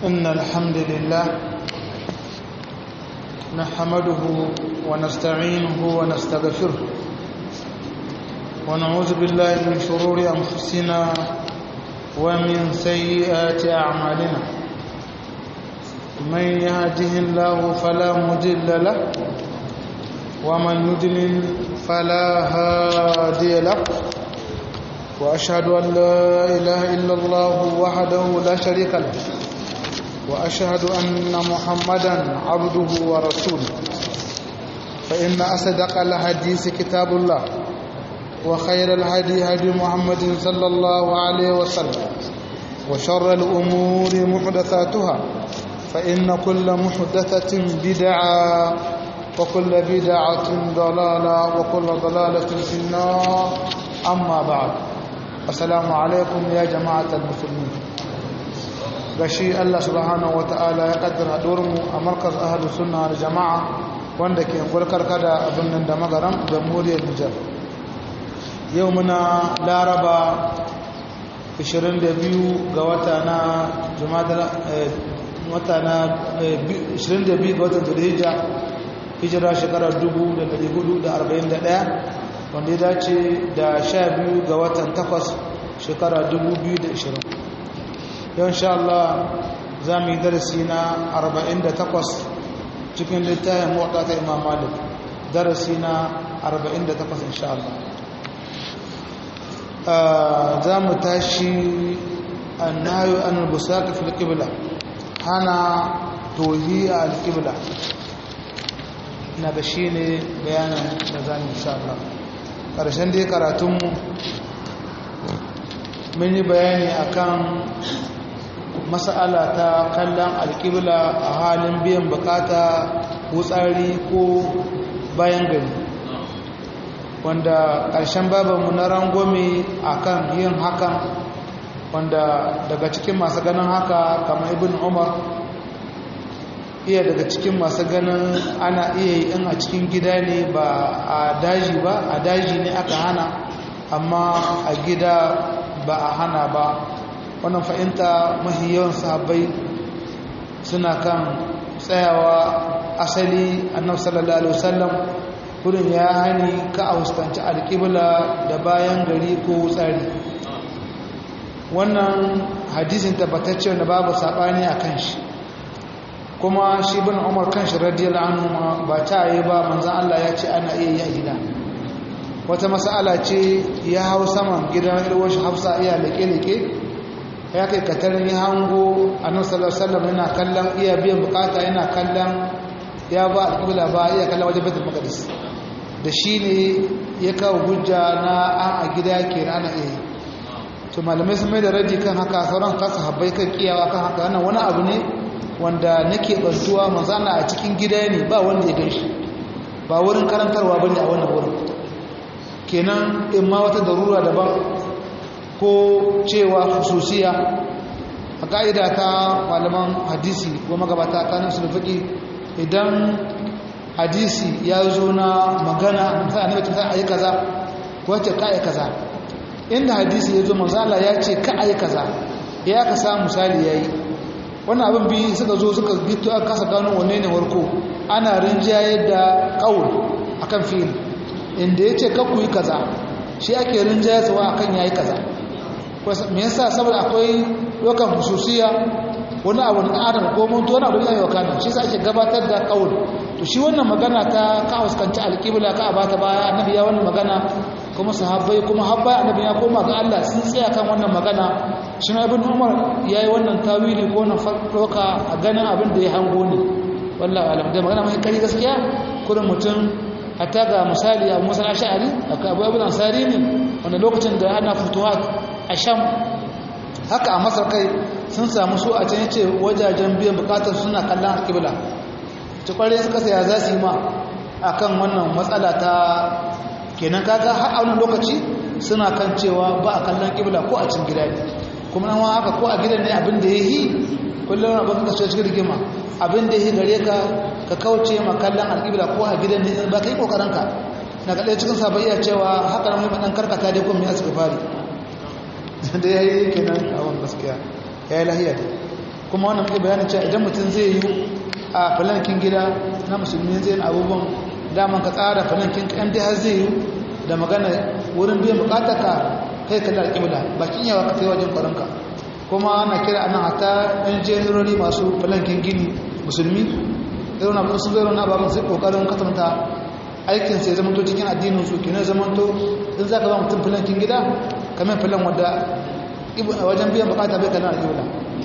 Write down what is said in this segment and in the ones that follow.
إن الحمد لله نحمده ونستعينه ونستغفره ونعوذ بالله من شرور أنفسنا ومن سيئات أعمالنا من يهده الله فلا مضل له ومن يضلل فلا هادي له وأشهد أن لا إله إلا الله وحده لا شريك له وأشهد أن محمدا عبده ورسوله فإن أصدق الحديث كتاب الله وخير الهدي هدي محمد صلى الله عليه وسلم وشر الأمور محدثاتها فإن كل محدثة بدعة وكل بدعة ضلالة وكل ضلالة في النار أما بعد السلام عليكم يا جماعة المسلمين gashi Allah subhanahu wataala ya kaddara haɗuwarmu a markaz ahlus sunna wal jamaa wanda ke gurkar kada abin nan da magaram jamhuriyar Nijar yau muna Laraba 22 ga wata na wata na 22 ga watan Zulhijja hijira shekarar 1441 wanda ya dace da 12 ga watan 8 shekarar 2020 yau insha Allah za mu yi darasi na 48 cikin littafin muwaɗa ta Imam Malik darasi na 48 insha Allah za mu tashi annahu an busaq fil qibla hana tohi al qibla na da shine bayanin da za mu insha Allah karshen dai karatunmu mun yi bayani akan mas'ala ta kallon alƙibla a halin biyan bukata ko tsari ko bayan gari wanda ƙarshen babanmu na rangwame akan yin hakan wanda daga cikin masu ganin haka kamar ibn umar iya daga cikin masu ganin ana iya yi in a cikin gida ne ba a daji ba a daji ne aka hana amma a gida ba a hana ba wannan fahimta mahi yawan sahabbai suna kan tsayawa asali annabi sallallahu alaihi wasallam kurin ya hani ka a huskanci alƙibla da bayan gari ko tsari wannan hadisin tabbatacce wanda babu saɓani a kan shi kuma shi bin umar kan shi radiyallahu anhu ba ta yi ba manzan Allah ya ce ana iya yi a gida wata mas'ala ce ya hau saman gidan irwar shi hafsa iya leke-leke ya kai katarin ya hango annabi sallallahu alaihi wasallam yana kallon iya biyan bukata yana kallon ya ba alƙibla ba iya kallon wajen baitul maqdis da shi ne ya kawo hujja na a gida kenan ana iya to malamai sun mai da raji kan haka sauran kasa habbai kan kiyawa kan haka wannan wani abu ne wanda nake bantuwa manzana a cikin gida ne ba wanda ya ganshi ba wurin karantarwa bane a wannan wurin kenan in ma wata darura daban ko cewa hususiya a ka'ida ta malaman hadisi ko magabata kanin su da faƙi idan hadisi ya zo na magana misali annabi ta ayi kaza ko ce ka ayi kaza inda hadisi ya zo manzala ya ce ka ayi kaza ya ka samu misali yayi wannan abin bi suka zo suka gito aka kasa gano wanne ne warko ana rinjaye da qaul akan fi'il inda yace ka ku yi kaza shi ake rinjaye tsawa akan yayi kaza me yasa saboda akwai lokan hususiya wani abu na adam ko mun tona abu ne yau kana shi yasa ake gabatar da qaul to shi wannan magana ta ka huskanci alqibla ka bata baya annabi ya wannan magana kuma sahabbai kuma habbai annabi ya koma ga Allah sun tsaya kan wannan magana shi ma ibn umar yayi wannan tawili ko na doka a ganin abin da ya hango ne wallahi alam da magana mai kari gaskiya kurin mutum hatta ga misali Abu Musa al-Ash'ari aka Abu Ibn Ansari ne wannan lokacin da ana futuhat a Sham haka a Masar kai sun samu su a can yace wajajen biyan bukatar suna kallon alqibla to kware suka saya za su yi ma akan wannan matsala ta kenan kaga har a wannan lokaci suna kan cewa ba a kallon qibla ko a cikin gida ne kuma nan haka ko a gidan ne abin da yayi kullum abin da sai cikin rigima abin da yayi gare ka ka kauce ma kallon alqibla ko a gidan ne ba kai kokarin ka na ga cikin sabayya cewa haka nan mun dan karkata dai ko mu asiri fari da yayi kenan a wannan gaskiya yayi lahiya kuma wannan muke bayanin cewa idan mutum zai yi a falankin gida na musulmi zai yi abubuwan daman ka tsara falankin ka dai har zai yi da magana wurin biyan bukatarka kai kalli alƙibla bakin yawa ka kai wajen ƙwarinka kuma ana kira anan hata ɗan jenerori masu falankin gini musulmi irin abin sun zai rana babin sai ƙoƙarin kasanta aikin sai zamanto cikin addinin su kenan zamanto in za ka ba mutum falankin gida kamar falan wadda wajen biyan bukata bai kalli alƙibla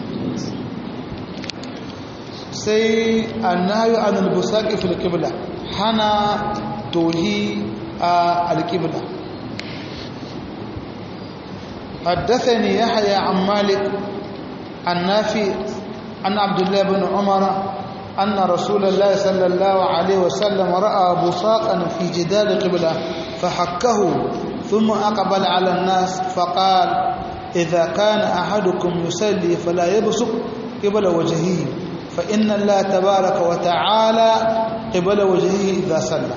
sai annahu anil busaqi fil qibla hana tohi al-qibla حدثني يحيى عن مالك عن نافع عن عبد الله بن عمر أن رسول الله صلى الله عليه وسلم رأى بصاقا في جدار القبلة فحكه ثم أقبل على الناس فقال إذا كان أحدكم يصلي فلا يبصق قبل وجهه فإن الله تبارك وتعالى قبل وجهه إذا صلى.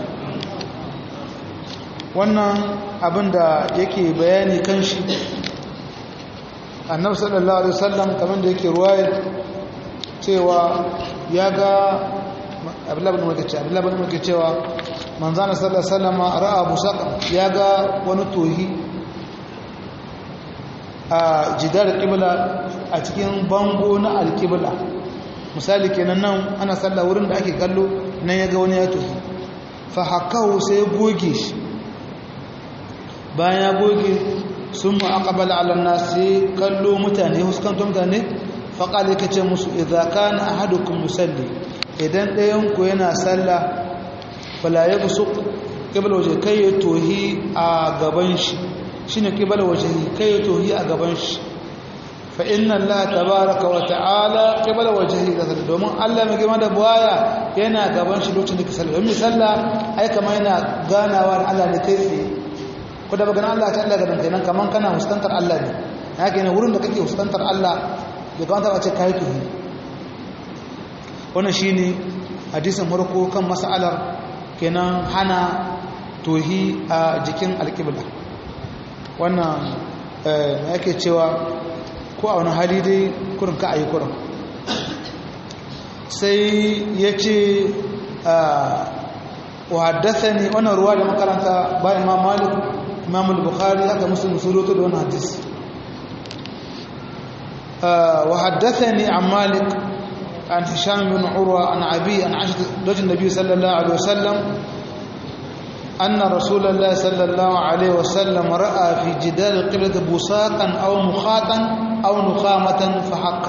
wannan abinda yake bayani kan shi annabi sallallahu alaihi wasallam kamar da yake ruwaya cewa ya ga abdullahi bin muke cewa manzana sallallahu alaihi wasallam ra'a busaqan ya ga wani tohi a jidar qibla a cikin bango na alqibla misali kenan nan ana sallah wurin da ake kallo nan ya ga wani ya tohi fa hakahu sai goge shi bayan ya goge sun ma'aƙabala alannas sai kallo mutane huskantar mutane faƙali ka ce musu idza kana ahadukum musalli idan ɗayanku yana sallah fala ya busu ƙibla waje kai ya tohi a gaban shi shi ne ƙibla waje kai ya tohi a gaban shi fa inna Allah tabaraka wa ta'ala ƙibla waje da sallah domin Allah mai girma da buwaya yana gaban shi lokacin da ka sallah domin sallah ai kama yana ganawa da Allah ne kai tsaye ko da bagana Allah ta Allah ga dankai nan kaman kana huskantar Allah ne haka ne wurin da kake huskantar Allah ya kamata a ce kai tuhi wannan shine hadisin farko kan mas'alar kenan hana tuhi a jikin alqibla wannan yake cewa ko a wani hali dai kurin ka ayi kurin sai yace wa haddathani wannan ruwa da makaranta ba Imam Malik Imam al-Bukhari haka Muslim surutu da wannan hadisi wa haddathani an Malik an Hisham bin Urwa an Abi an Aisha zawjin Nabi sallallahu alaihi wasallam anna Rasulullah sallallahu alaihi wasallam ra'a fi jidal al-qibla busaqan aw mukhatan aw nukhamatan fa hakka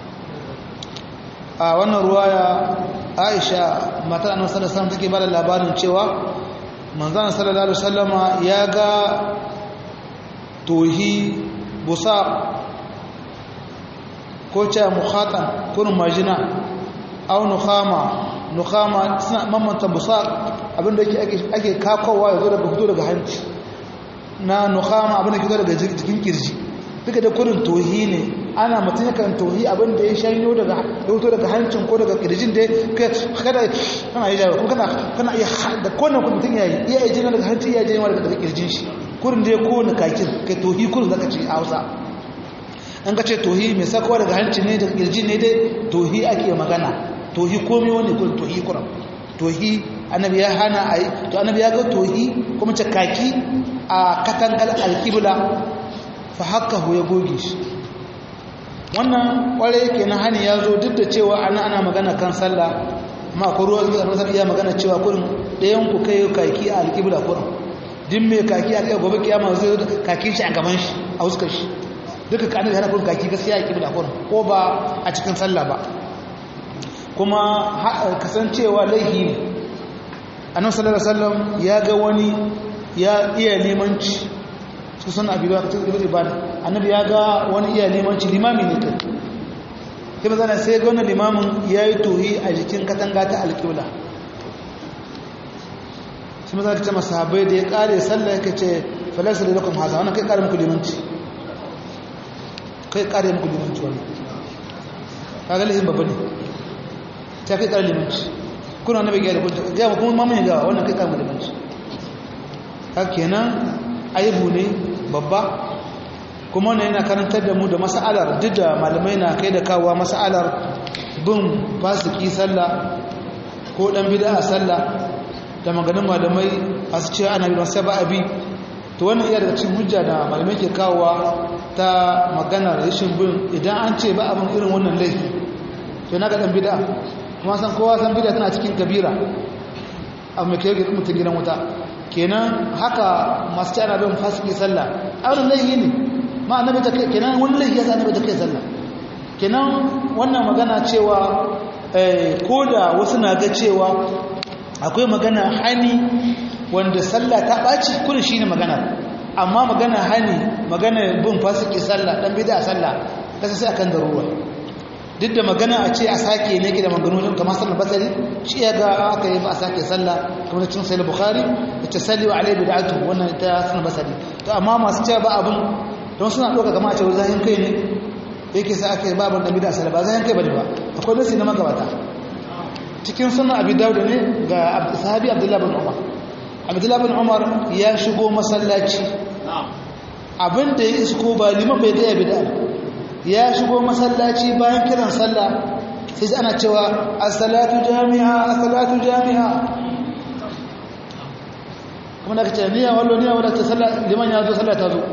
wannan ruwaya Aisha matar Annabi sallallahu alaihi wasallam take bada labarin cewa manzana sallallahu alaihi wasallama ya ga tohi busa ko ce mukhatan kun majina aw nukhama suna mamanta busa abinda ake kakowa yazo daga fito daga hanci na nukhama abinda ke daga jikin kirji duka da kurin tohi ne ana mutum yakan tohi abinda ya shanyo daga fito daga hancin ko daga kirjin da kada kana yi jawo kuma kana iya da kowane mutum ya yi iya jini daga hanci iya jini daga kirjin shi kurin da ya kowane kakin kai tohi kurin zaka ce a Hausa an ka ce tohi mai sakawa daga hanci ne daga kirji ne dai tohi ake magana tohi komai wani kurin tohi kurin tohi annabi ya hana a yi to annabi ya ga tohi kuma ce kaki a katangal alkibla fa haka ya goge shi wannan kware yake na hani ya zo duk da cewa ana magana kan sallah amma ko ruwa zai iya magana cewa kurin ɗayan ku kai kaki a alkibla kurin din mai kaki a kai gobe kiyama zai kaki shi a gaban shi a huskar shi duka ka ana kurin kaki gaskiya a alkibla kurin ko ba a cikin sallah ba kuma kasancewa laihi ne annabi sallallahu alaihi wasallam ya ga wani ya iya limanci su san abi da ta ibada annabi ya ga wani iya limanci limami ne kai kuma zana sai ga wannan limamin yayi tohi a jikin katanga ta alqibla sai maza ta masahabai da ya kare sallah yake ce falasa lakum haza wannan kai kare muku limanci wannan kaga lahin babba ne ta kai kare limanci kuna annabi ga da ga kuma mamun ga wannan kai kare limanci haka kenan aibu ne babba kuma ne yana karantar da mu da mas'alar duk da malamai na kai da kawowa mas'alar bin fasiki sallah ko dan bid'a sallah da maganin malamai a su ce ana bin wasu ba abi to wannan iya daga cikin hujja da malamai ke kawowa ta magana rashin bin idan an ce ba abin irin wannan laifi to na ga dan bid'a kuma san kowa san bid'a tana cikin kabira abu mai kai mutum gidan wuta kenan haka masu ci ana bin fasiki sallah a wani laifi ne ma annabi ta kai kenan wani laifi ya sa annabi ta kai sallah kenan wannan magana cewa ko da wasu na ga cewa akwai magana hani wanda sallah ta ɓaci kudin shi ne magana amma magana hani magana bin fasiki sallah ɗan bida sallah kasa sai akan daruwa duk da magana a ce a sake ne ke da maganunin kamar sallar basari shi ya ga aka yi ba a sake sallah kamar da cin sai bukhari da ta salli wa alai bid'atu wannan ta sallar basari to amma masu cewa ba abin don suna ɗauka kama a ce zahin kai ne yake sa aka yi babin ɗan bida sallah ba zahin kai ba ne ba akwai nasi na magabata cikin sunan abi dauda ne ga sahabi abdullahi bin umar abdullahi bin umar ya shigo masallaci abinda ya isko ba liman bai daya bida ya shigo masallaci bayan kiran sallah sai ana cewa as-salatu jami'a as-salatu jami'a kuma da kace niyya wallo niyya wala ta sallah liman ya zo sallah ta zo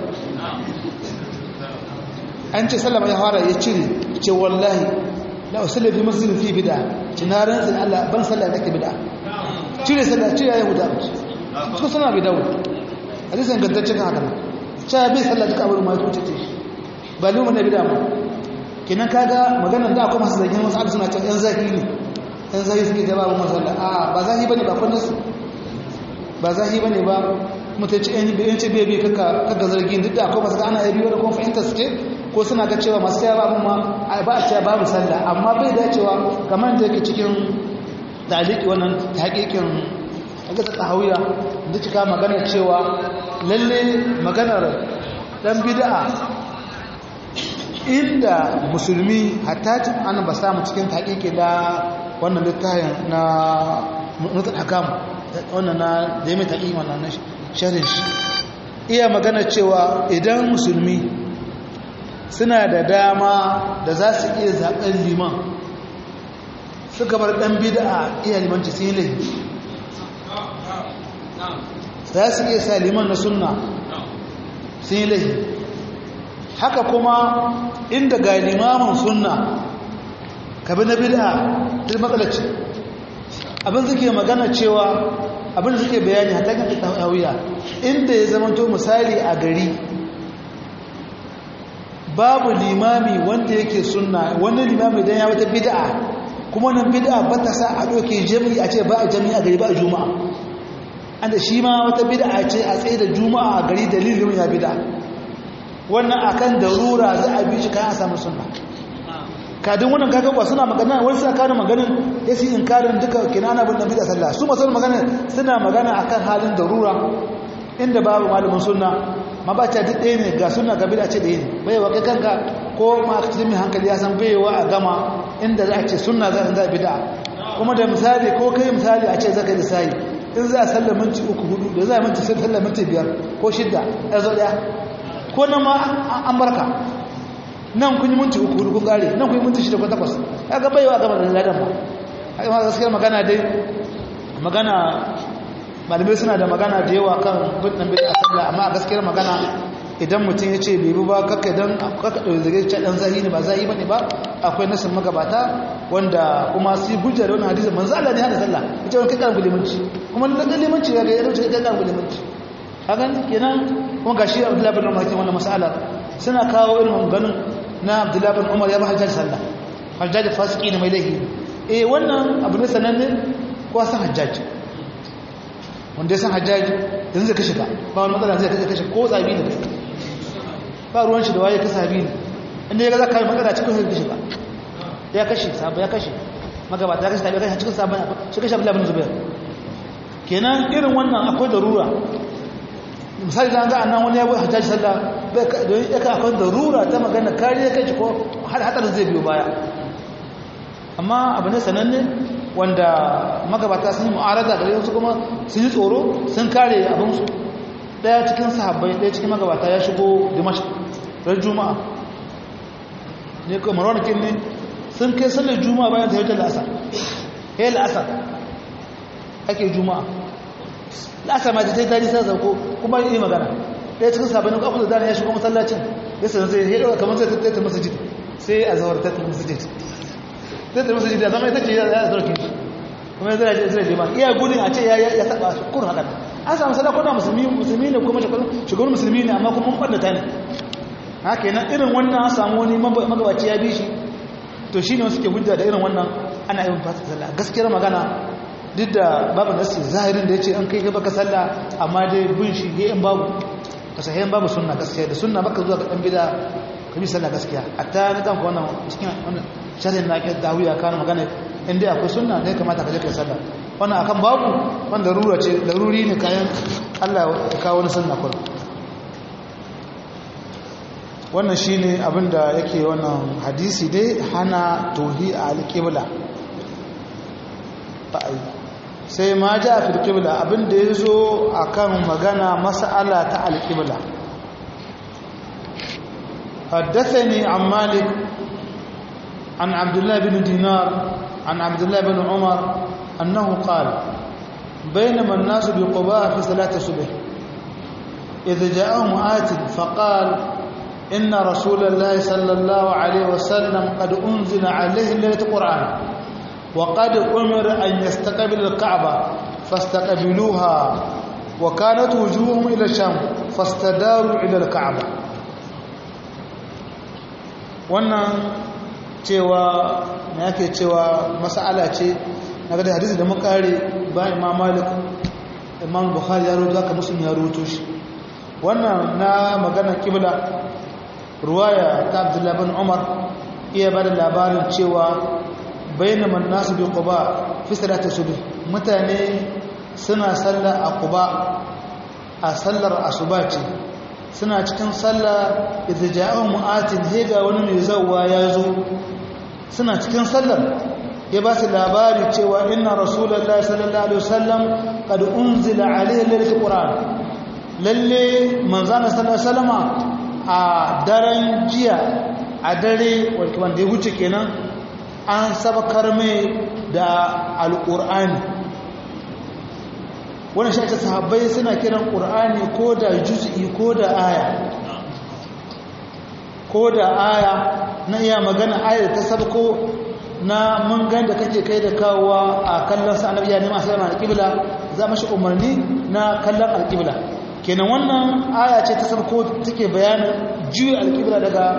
an ce sallah ya fara ya cire ce wallahi la usalli fi masjidin fi bid'a tinaran sai Allah ban sallah take bid'a cire sallah ce ya yahuda ko sana bi dawo hadisin gantaccen haka cha bai sallah duka abin mai tuce ce ba lu mun bid'a ba kinan kaga maganar da akwai masu zagin wasu abu suna cewa yan zahiri yan zahiri suke da babu masalla a ba zahiri bane ba kunnas ba zahiri bane ba mutace yan ce bai kaga zargin duk da akwai masu ga ana yabi wanda kuma fahimta suke ko suna ga cewa masu tsaya babu ma ba a cewa babu sallah amma bai da cewa kamar da yake cikin taliki wannan hakikin ga tsahawiya da cika magana cewa lalle maganar dan bid'a inda musulmi hatta an ba samu cikin hakiki da wannan littafin na mutul hakam wannan na da yake taqiqi wannan sharhin shi iya magana cewa idan musulmi suna da dama da za su iya zaɓen liman suka bar ɗan bida iya limanci sun yi laifi za su iya sa liman na sunna sun yi laifi haka kuma inda ga limamin sunna kabi na bida duk matsalaci abin suke magana cewa abin suke bayani hata kan ta hawiya inda ya zamanto misali a gari babu limami wanda yake sunna wani limami dan ya wata bid'a kuma nan bid'a ba ta sa a doke jami'i a ce ba a jami'a gari ba a juma'a anda shi ma wata bid'a ce a tsaye da juma'a a gari dalilin ya bid'a wannan akan darura za a bi shi kan a samu sunna kadin wannan kaga ba suna magana wani suna kawo maganin yasi inkarin duka kinana bin nabi da sallah su masu magana suna magana akan halin darura inda babu malamin sunna ma ba ta duk ɗaya ne ga suna ga bid'a ce ɗaya ne baiwa kai kanka ko ma cikin mai hankali ya san baiwa a gama inda za a ce sunna za a bid'a kuma da misali ko kai misali a ce zaka yi sai in za a sallar minti 3-4 da za a minti sai sallar minti 5 ko 6 ya zo ɗaya ko nan ma an barka nan kun yi minti 3-4 kun kare nan kun yi minti 6 ko 8 ya ga baiwa a gama da ladan ba a yi ma gaskiyar magana dai magana malamai suna da magana da yawa kan bin bid'a sallah amma a gaskiyar magana idan mutum ya ce bai bi ba kaka dan kaka zage ce dan zahi ne ba zahi bane ba akwai nasin magabata wanda kuma su hujjar wannan hadisi manzo Allah ne hada sallah ita wannan kai limanci kuma dan limanci ya ga ya dauke kai limanci hakan kenan kuma gashi Abdullah bin Umar ke wannan mas'ala suna kawo irin ganin na Abdullah bin Umar ya ba hajjar sallah hajjar fasiki ne mai laifi wannan abu ne sananne ko san hajjaji wanda ya san hajjaji yanzu zai kashe ka ba wani matsala zai kashe ko tsabi ne ba ruwan shi da waye ka sabi ne inda ya ga za ka yi matsala cikin sai kashe ka ya kashe sabu ya kashe magabata ya kashe tabi ya kashe cikin sabon shi kashe abu labin zubair kenan irin wannan akwai darura misali da an ga annan wani ya bai hajjaji sallah don ya ka akwai darura ta magana kariya kai ko har hadarin zai biyo baya amma abu ne sananne wanda magabata sun yi mu'arada gare su kuma sun yi tsoro sun kare abinsu daya cikin sahabbai daya cikin magabata ya shigo dimashq ran juma'a ne ko marwan kin ne sun kai sallar juma'a bayan ta yi la'asar ya la'asar ake juma'a la'asar ma ta yi tari sai sauko kuma yi magana ɗaya cikin sabanin ƙafin da zane ya shiga masallacin ya sanar sai ya ɗauka kamar sai ta taita masajid sai a zawar ta taita masajid taita masajid ya zama ita ce ya zarkin shi kuma ya zara zai jima iya gudun a ce ya taɓa kurun haka an samu sadakuna musulmi ne kuma shugaban musulmi ne amma kuma mun ɓannata ne haka yana irin wannan an samu wani magabaci ya bi shi to shi ne wasu ke hujja da irin wannan ana yin fata sallah gaskiyar magana duk da babu nasi zahirin da ya ce an kai gaba ka sallah amma dai bin shi ya yin babu kasahen babu sunna gaskiya da sunna baka zuwa ga dan bid'a ka bi sallah gaskiya hatta ni kan ko wannan cikin wannan sharhin na ke dawiya kan magana inda akwai sunna ne kamata ka je kai sallah wannan akan babu wanda darura ce daruri ne kayan Allah ya kawo wani sunna kullum wannan shine abinda yake wannan hadisi dai hana tohi a alqibla sai ma ja fil qibla abinda yazo akan magana mas'ala ta alqibla haddathani an malik an abdullah bin dinar an abdullah bin umar annahu qala بينما الناس بقباء في صلاة الصبح إذا جاءهم آت فقال إن رسول الله صلى الله عليه وسلم قد أنزل عليه ليلة القرآن وقد أمر أن يستقبل الكعبة فاستقبلوها وكانت وجوههم إلى الشام فاستداروا إلى الكعبة wannan cewa me yake cewa mas'ala ce na ga hadisi da makare ba Imam Malik Imam Bukhari ya rawaito haka Muslim ya rawaito shi wannan na magana kibla ruwaya ta Abdullah bin Umar iya bada labarin cewa bainama nasu bi Quba fi salati subh mutane suna sallar a Quba a sallar asuba ce suna cikin sallah idza ja'ahum mu'atin hega wani mai zawwa ya zo suna cikin sallar ya ba su labari cewa inna rasulullahi sallallahu alaihi wasallam qad unzila alaihi lailatul qur'an lalle manzana sallallahu alaihi wasallama a daren jiya a dare wanda ya wuce kenan an sabakar mai da alqur'ani wannan shi ake sahabbai suna kiran qur'ani ko da juz'i ko da aya na iya magana ayar ta sabko na mun gan da kake kai da kawowa a kallon sa annabi ya nema sallama alqibla za mashi umarni na kallon alqibla kenan wannan aya ce ta sabko take bayanin juyi alqibla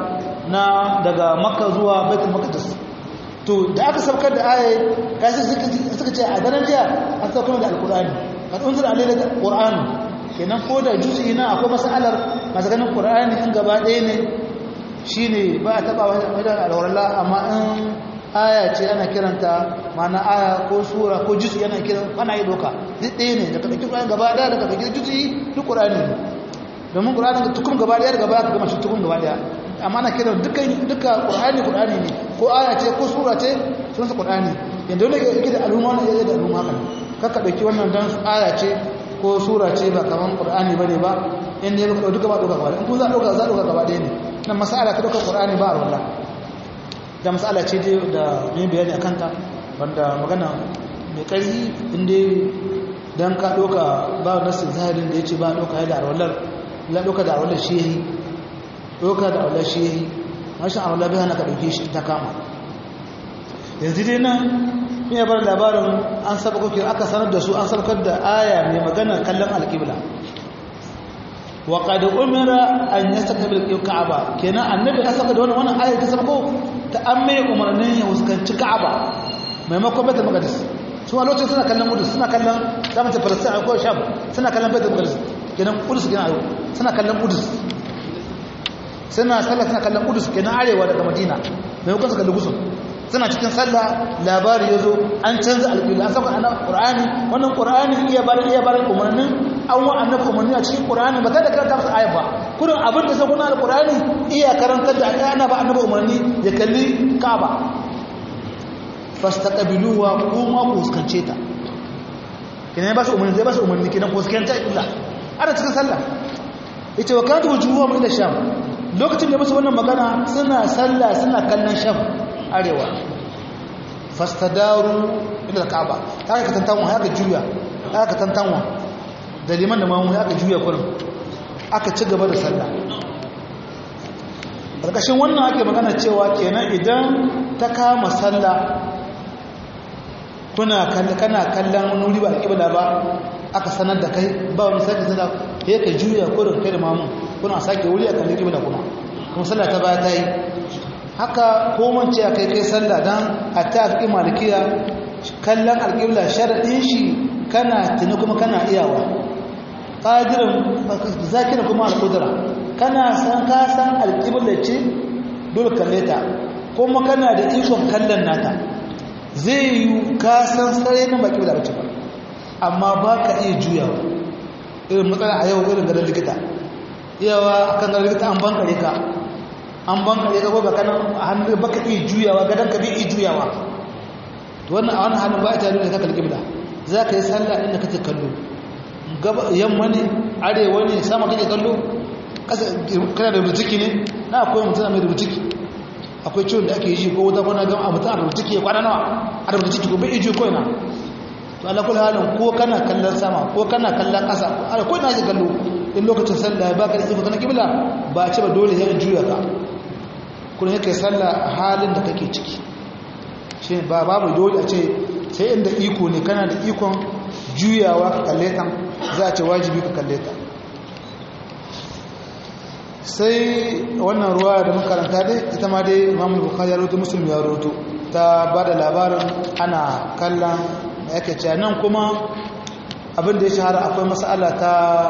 daga makka zuwa baitul maqdis to da aka sabkar da aya kashi suka ce a daren jiya an saukar da alqur'ani kan unzila alayhi alqur'ani kenan ko da juz'i na akwai masalar ganin qur'ani in gaba ɗaya ne shine ba a taba wajen alwala amma in aya ce ana kiranta mana aya ko sura ko juz'i ana kiran ana yi doka duk ɗaya ne da kake Qur'ani gaba daya da kake juz'i duk Qur'ani ne domin Qur'ani da tukun gaba daya da gaba ka gama shi tukun gaba daya amma ana kiran duka Qur'ani ne ko aya ce ko sura ce sunan sa Qur'ani yanda wanda yake da al'umma ne yake da al'umma haka kaka dauki wannan dan aya ce ko sura ce ba kaman Qur'ani bane ba inda ya dauka duka ba doka gaba in kun za doka gaba daya ne nan masala ta doka Qur'ani ba Allah da matsala ce da mai bayani a kanta wanda magana mai ƙarfi inda don ka ɗauka ba nasu zahirin da ya ce ba ɗauka ya da arwallar la ɗauka da arwallar shi yayi ɗauka da arwallar shi yayi rashin arwallar bai hana ka ɗauke shi ta kama yanzu dai nan mai bar labarin an sabakon aka sanar da su an sabakar da aya mai magana kallon alƙibla wa qad umira an yastaqbil al-ka'aba kenan annabi ya saka da wannan ayat ta sabko ta amme umarnin ya huskanci ka'aba maimakon baitul maqdis su a lokacin suna kallon Qudus suna kallon zaman ta Palestine ko Sham suna kallon baitul maqdis kenan Qudus kenan ayo suna kallon Qudus suna kallon Qudus kenan arewa daga Madina maimakon su kalli Gusum suna cikin sallah labari yazo an canza alƙibla an saka annabi Qur'ani wannan Qur'ani iya bar umarnin an wa annabi umarni a cikin Qur'ani ba kada karanta masa ayat ba kurin abin da sai kuna alqur'ani iya karantar da ana ba annabi umarni ya kalli Kaaba fastaqbiluha kuma ku huskance ta kina ba su umarni zai ba su umarni kina ku huskance illa ana cikin sallah yace wa kantu wujuhum ila sham lokacin da musu wannan magana suna sallah suna kallon sham arewa fastadaru ila al-kaaba haka ka tantanwa haka juya haka ka tantanwa da liman da mamu haka juya kurin aka ci gaba da sallah karkashin wannan ake magana cewa kenan idan ta kama sallah kana kallon wuri ba alƙibla ba aka sanar da kai ba wani sake sallah sai ka juya kurin kai da mamu kuna sake wuri a kan alƙibla kuma sallah ta baya ta yi haka komance a kai sallah don a ta fi malikiya kallon alƙibla sharaɗin shi kana tuni kuma kana iyawa ƙadirin zakirin kuma alƙudura kana san kasan alƙibla ce dole kalle ta kuma kana da ikon kallon nata zai yi kasan tsare na baƙi da bace ba amma ba ka iya juyawa irin matsala a yau irin gadon likita iyawa kan gadon likita an bankare ka ba kanan a hannun baka iya juyawa gadon ka bai iya juyawa to wannan a wani hannun ba a tare da kakar kibla za ka yi sallah inda kake kallo yamma ne arewa ne sama kake kallo kana da rubutiki ne na akwai mutum mai rubutiki akwai ciwon da ake yi ko wata kwana gama a mutum a rubutiki ya kwana nawa a rubutiki ko bai iya ko ina to ala kula halin ko kana kallon sama ko kana kallon ƙasa ko ina shi kallo in lokacin sallah ba ka da iko kana kibla ba a ce ba dole ya juya ka kuma yake sallah a halin da kake ciki shi ba babu dole a ce sai inda iko ne kana da ikon juyawa ka kalle ta za a ce wajibi ka kalle ta sai wannan ruwa da makaranta dai ita ma dai Imam Bukhari ya rawaito Muslim ya rawaito ta ba da labarin ana kallon da yake cewa nan kuma abin da ya shahara akwai mas'ala ta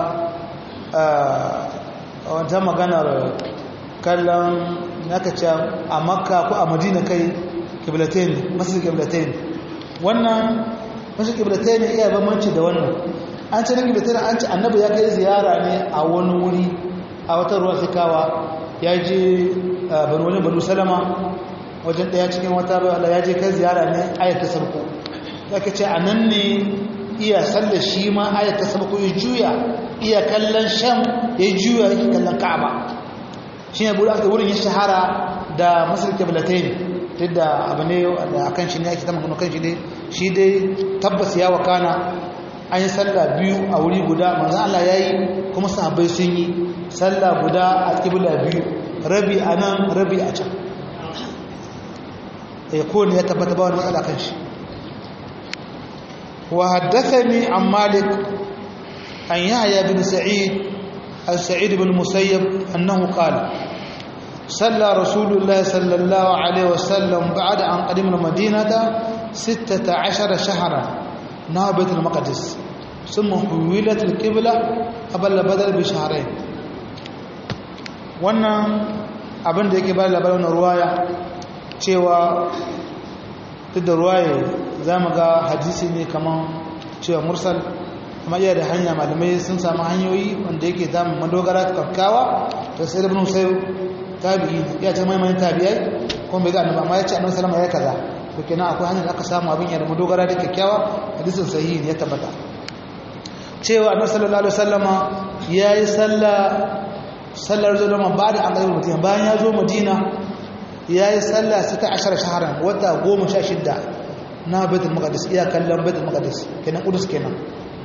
wata maganar kallon naka ce a Makka ko a Madina kai kiblatain masjid kiblatain wannan masjid kiblatain iya bambanci da wannan an ce na kiblatain an ce annabi ya kai ziyara ne a wani wuri a wata ruwa sikawa ya je banu salama wajen daya cikin wata ruwa ya je kai ziyara ne ayyata sarko ya ka ce a nan ne iya sallar shi ma ayyata sarko ya juya iya kallon sham ya juya yake kallon ka'aba shi ne wurin ya shahara da masar kiblatain duk da abu ne da akan shi ne ake tamar kan shi ne shi dai tabbas ya wakana an yi sallah biyu a wuri guda manzan Allah ya yi kuma sahabbai sun yi sallah guda a ƙibla biyu rabi a nan rabi a can ya kone ya tabbata ba wani matsala kan shi wa haddathani an malik an yahya bin sa'id an sa'id bin musayyab annahu qala صلى رسول الله صلى الله عليه وسلم بعد أن قدم المدينة 16 شهرا نحو بيت المقدس ثم حولت القبلة قبل بدل بشهرين wannan abin da yake ba labarin ruwaya cewa duk da ruwaya za mu ga hadisi ne kaman cewa mursal amma iya da hanya malamai sun samu hanyoyi wanda yake zamu madogara kakkawa da sai ibn Musayyib tabi'i ya ce mai tabi'ai kuma bai ga annabi amma ya ce annabi sallama ya kaza to kenan akwai hanyar da aka samu abin ya da madogara da kyakkyawa hadisin sahihi ne ya tabbata cewa annabi sallallahu alaihi wasallama yayi sallar zulma ba da an Madina bayan ya zo Madina yayi sallah 16 shahran wata 16 na Baitul Maqdis iya kallon Baitul Maqdis kenan Qudus kenan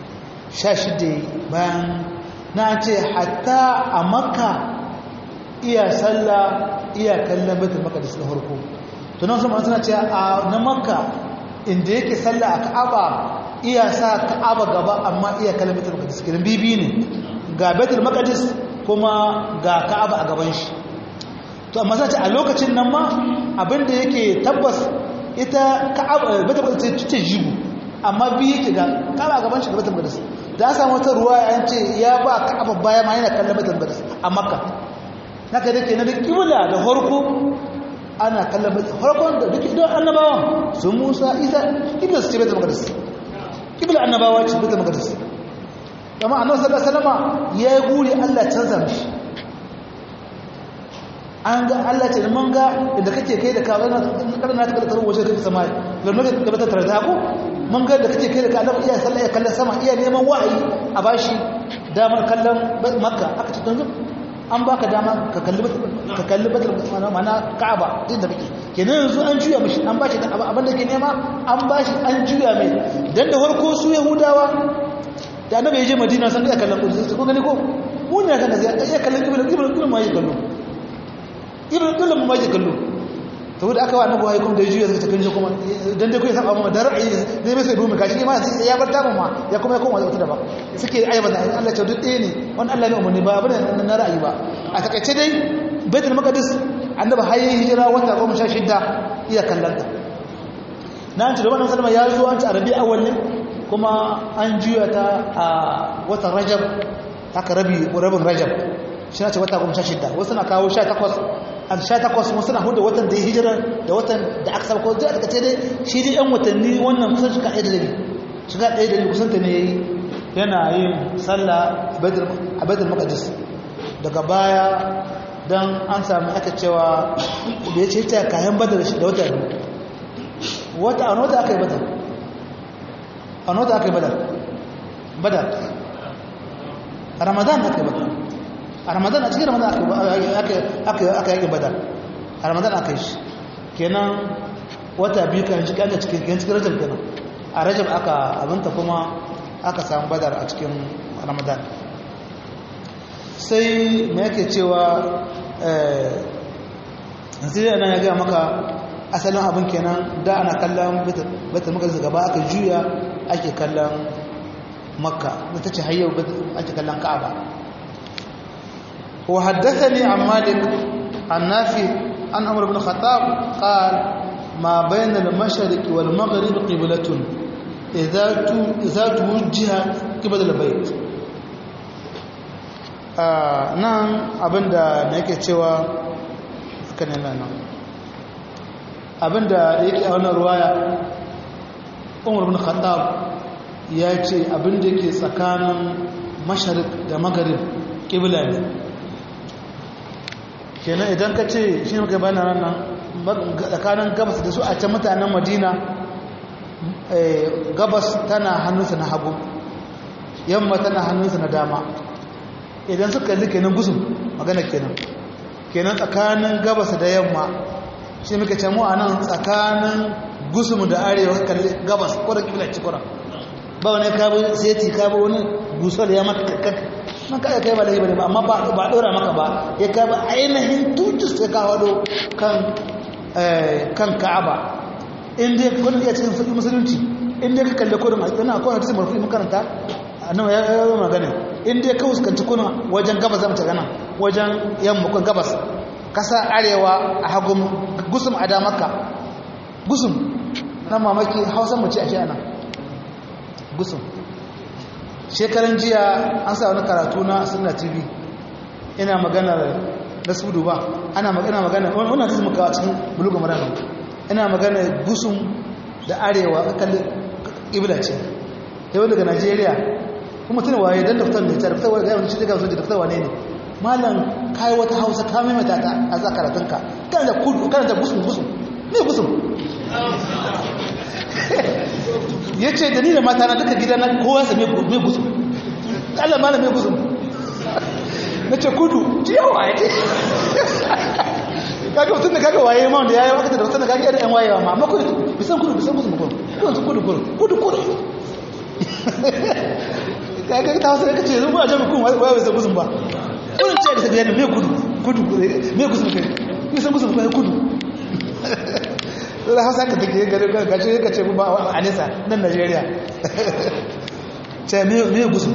16 bayan na ce hatta a Makka iya sallah iya kallon Baitul Maqdis na farko to nan sun suna cewa a na Makka inda yake sallah a Ka'aba iya sa Ka'aba gaba amma iya kallon Baitul Maqdis kenan bibi ne ga Baitul Maqdis kuma ga Ka'aba a gaban shi to amma sai a lokacin nan ma abinda yake tabbas ita Ka'aba Baitul Maqdis ce jibu amma bi yake ga Ka'aba a gaban shi ga Baitul Maqdis da samu wata ruwaya an ce ya ba Ka'aba baya ma yana kallon Baitul Maqdis a Makka naka dake na kibla da farko ana kallon farkon da duk idan annabawan su Musa Isa kibla su ce Baitul Maqdis kibla annabawa ce Baitul Maqdis amma annabi sallallahu alaihi wasallam ya yi guri Allah canza mishi an ga Allah ce mun ga inda kake kai da ka kana ta kallon waje kake sama lalle ka bata tarda ko mun ga da kake kai da ka Allah iya sallah ya kallon sama iya neman wa'ayi a bashi damar kallon Makka aka ce tanzu an baka dama ka kalli batul mana Ka'aba din da kake kenan yanzu an juya mishi an bashi abin da ke nema an bashi an juya mai dan da farko su Yahudawa da annabi ya je Madina san iya kallon Qudus ko gani ko mun ne kan zai iya kallon ibn ma ya kallo ibn ma ya kallo to da aka wa annabi hayi kuma da juya zaka tafi kuma dan dai kai saba mu da ra'ayi zai mai sai dumi kashi ma ya bar ta ma ya kuma ya koma wata da ba suke ayyaba Allah ya ce duk ɗaya ne wannan Allah ne umarni ba abin na ra'ayi ba a takaice dai Baitul Maqdis annabi hayi hijira wata 16 iya kallon ta nan ce da wannan sallama ya zo an ci arabi awwal ne kuma an juya ta a watan Rajab haka rabin Rajab shi ne wata 16 wasu na kawo 18 wasu na hudu watan da ya hijira da watan da aka sarko zai aka ce dai shi dai yan watanni wannan kusan shiga ɗaya da rabi shiga ɗaya da rabi kusanta ne ya yi yana yin sallah a Baitul Maqdis daga baya don an sami aka cewa da ya ce ta kayan Badar da wata biyu a wata aka yi Badar a wata aka yi Badar a Ramadan aka yi Badar a Ramadan a cikin Ramadan aka yi Badar a Ramadan aka yi shi kenan wata biyu kan shi kan cikin Rajab kenan a Rajab aka abinta kuma aka samu Badar a cikin Ramadan sai me yake cewa sai ana ya ga maka asalin abin kenan da ana kallon Baitul Maqdis gaba aka juya ake kallon Makka da tace hayyau ake kallon Ka'aba. وحدثني عن مالك عن نافع عن عمر بن الخطاب قال ما بين المشرق والمغرب قبلة إذا توجه قبل البيت nan abinda na yake cewa kanin nan abinda yake a wannan ruwaya Umar bin Khattab ya ce abinda yake tsakanin masharik da magharib qibla ne kenan idan ka ce shi ne muka bayan nan tsakanin gabas da su a can mutanen Madina gabas tana hannunsa na hagu yamma tana hannunsa na dama idan suka kalli kenan gusum magana kenan tsakanin gabas da yamma shi muka ce mu a nan tsakanin gusum da arewa kalli gabas ko da kibla ci kura ba wani kabu seti kabu wani gusol ya maka man kai kai ba laifi ba amma ba dora maka ba ya kai ba ainihin tutus sai ka hado kan Ka'aba inda kun iya cikin fiqh musulunci inda ka kalle kurin alƙana akwai hadisi marfu'i makaranta annabi ya yi magana inda ka fuskanci kuna wajen gabas zamu ta gana wajen yamma kun gabas kasa arewa a hagun gusum a damaka gusum na mamaki Hausa mu ce a shi ana gusum shekaran jiya an sa wani karatu na Sunna TV ina magana da sudu ba ana magana wannan hadisi muka a cikin bulugu maran ina magana gusum da arewa kalli ibla ce yau daga Najeriya kuma tuna waye dan daftar ne tar daftar ga wani shi daga soji daftar wane ne mallan kai wata Hausa ka mai mata ta a zakaratunka kana da kudu kana da gusum ne gusum ya ce da ni da mata na duka gida na kowa sa mai gusu Allah ma na mai gusu na ce kudu ci yawa ya ce kaga mutum da kaga waye ma wanda ya yi wakata da mutum da kaga yadda yan wayewa ma amma kudu bisan gusu kudu kaga ta wasu ka ce zuwa jami kun waye bisan gusun ba kudin ce da sabiya ne mai gusu kai bisan gusun kai kudu da Hausa ka take gare gaje ka ce ba a nesa nan Najeriya ce me gusu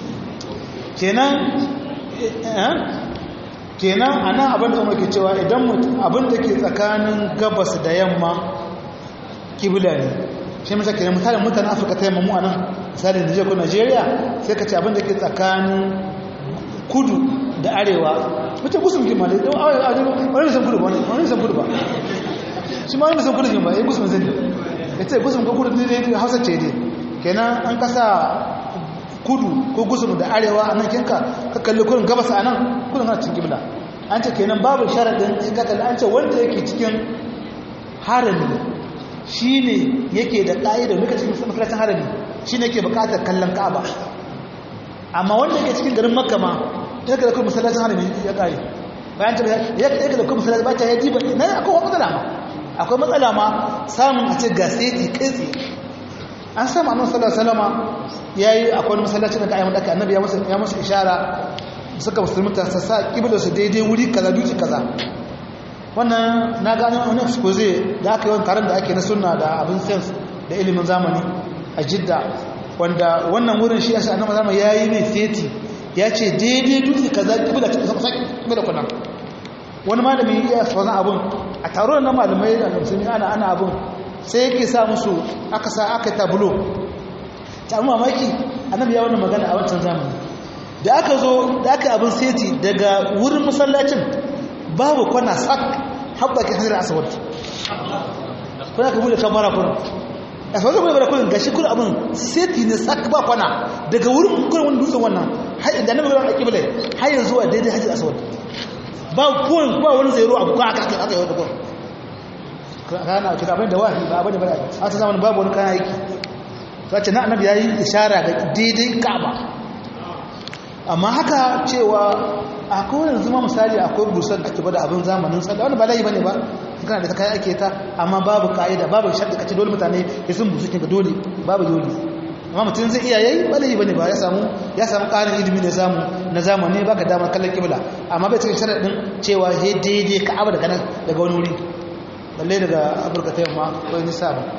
kenan ana abin da muke cewa idan abin da ke tsakanin gabas da yamma kibla ne shi mai kenan mutanen Afirka ta yamma mu anan misalin Niger ko Najeriya sai ka ce abin da ke tsakanin kudu da arewa mutum gusun kima ne wani san kudu ba shi ma wani san kudu ba ya gusun zai ya ce gusun ko kudu ne Hausa ce dai kenan an kasa kudu ko gusum da arewa a nan kinka ka kalli kudin gabas a nan kudin na cikin kibla an ce kenan babu sharaɗin in ka kalli an ce wanda yake cikin harami shi ne yake da ƙa'ida muka cikin masalacin harami shi ne yake buƙatar kallon ka'aba amma wanda yake cikin garin makka ma ya ga kuma masallacin harami ya kare bayan ta ya ga kuma masallaci ba ta yaji ba na akwai matsala ma akwai matsala ma samun a ce gaseti kai tsaye an samu annabi sallallahu alaihi wasallam yayi akwai masallacin da ayyamin da annabi ya masa ishara suka musulunta sa sa kibla su daidai wuri kaza duki kaza wannan na gano wani expose da aka yi wani taron da ake na sunna da abin sense da ilimin zamani a Jidda wanda wannan wurin shi yasa annabi zamani yayi mai seti ya ce daidai duki kaza kibla ta kusa kibla kuna wani malami ya sauran abun a taron na malamai da musulmi ana abun sai yake sa musu aka tabulo ta mamaki annabi ya wannan magana a wancan zamani da aka zo da aka abin seti daga wurin masallacin babu kwana sak habba ke hajjar asawad kuna ka bude kamara kuna a sauran bude bara kullum gashi kuna abin seti ne sak ba kwana daga wurin kuna wani dutsen wannan da annabi ya wani kibla har yanzu zuwa daidai hajjar asawad ba wani zai ruwa buka aka yi wadda kuna kana kira abin da wahi ba abin da bada a ta zamanin babu wani kayan aiki sace na annabi yayi ishara ga daidai Ka'aba amma haka cewa akwai yanzu ma misali akwai busar da ake da abin zamanin sallah wani ba layi bane ba kana da kai ake ta amma babu kaida babu sharti kace dole mutane ya sun busu kinga dole babu dole amma mutum zai iya yayi ba layi bane ba ya samu karin ilimi ne samu na zamani baka damar kallon kibla amma bai cikin sharadin cewa he daidai Ka'aba daga nan daga wani wuri balle daga Afirka ta yamma ko nisa ba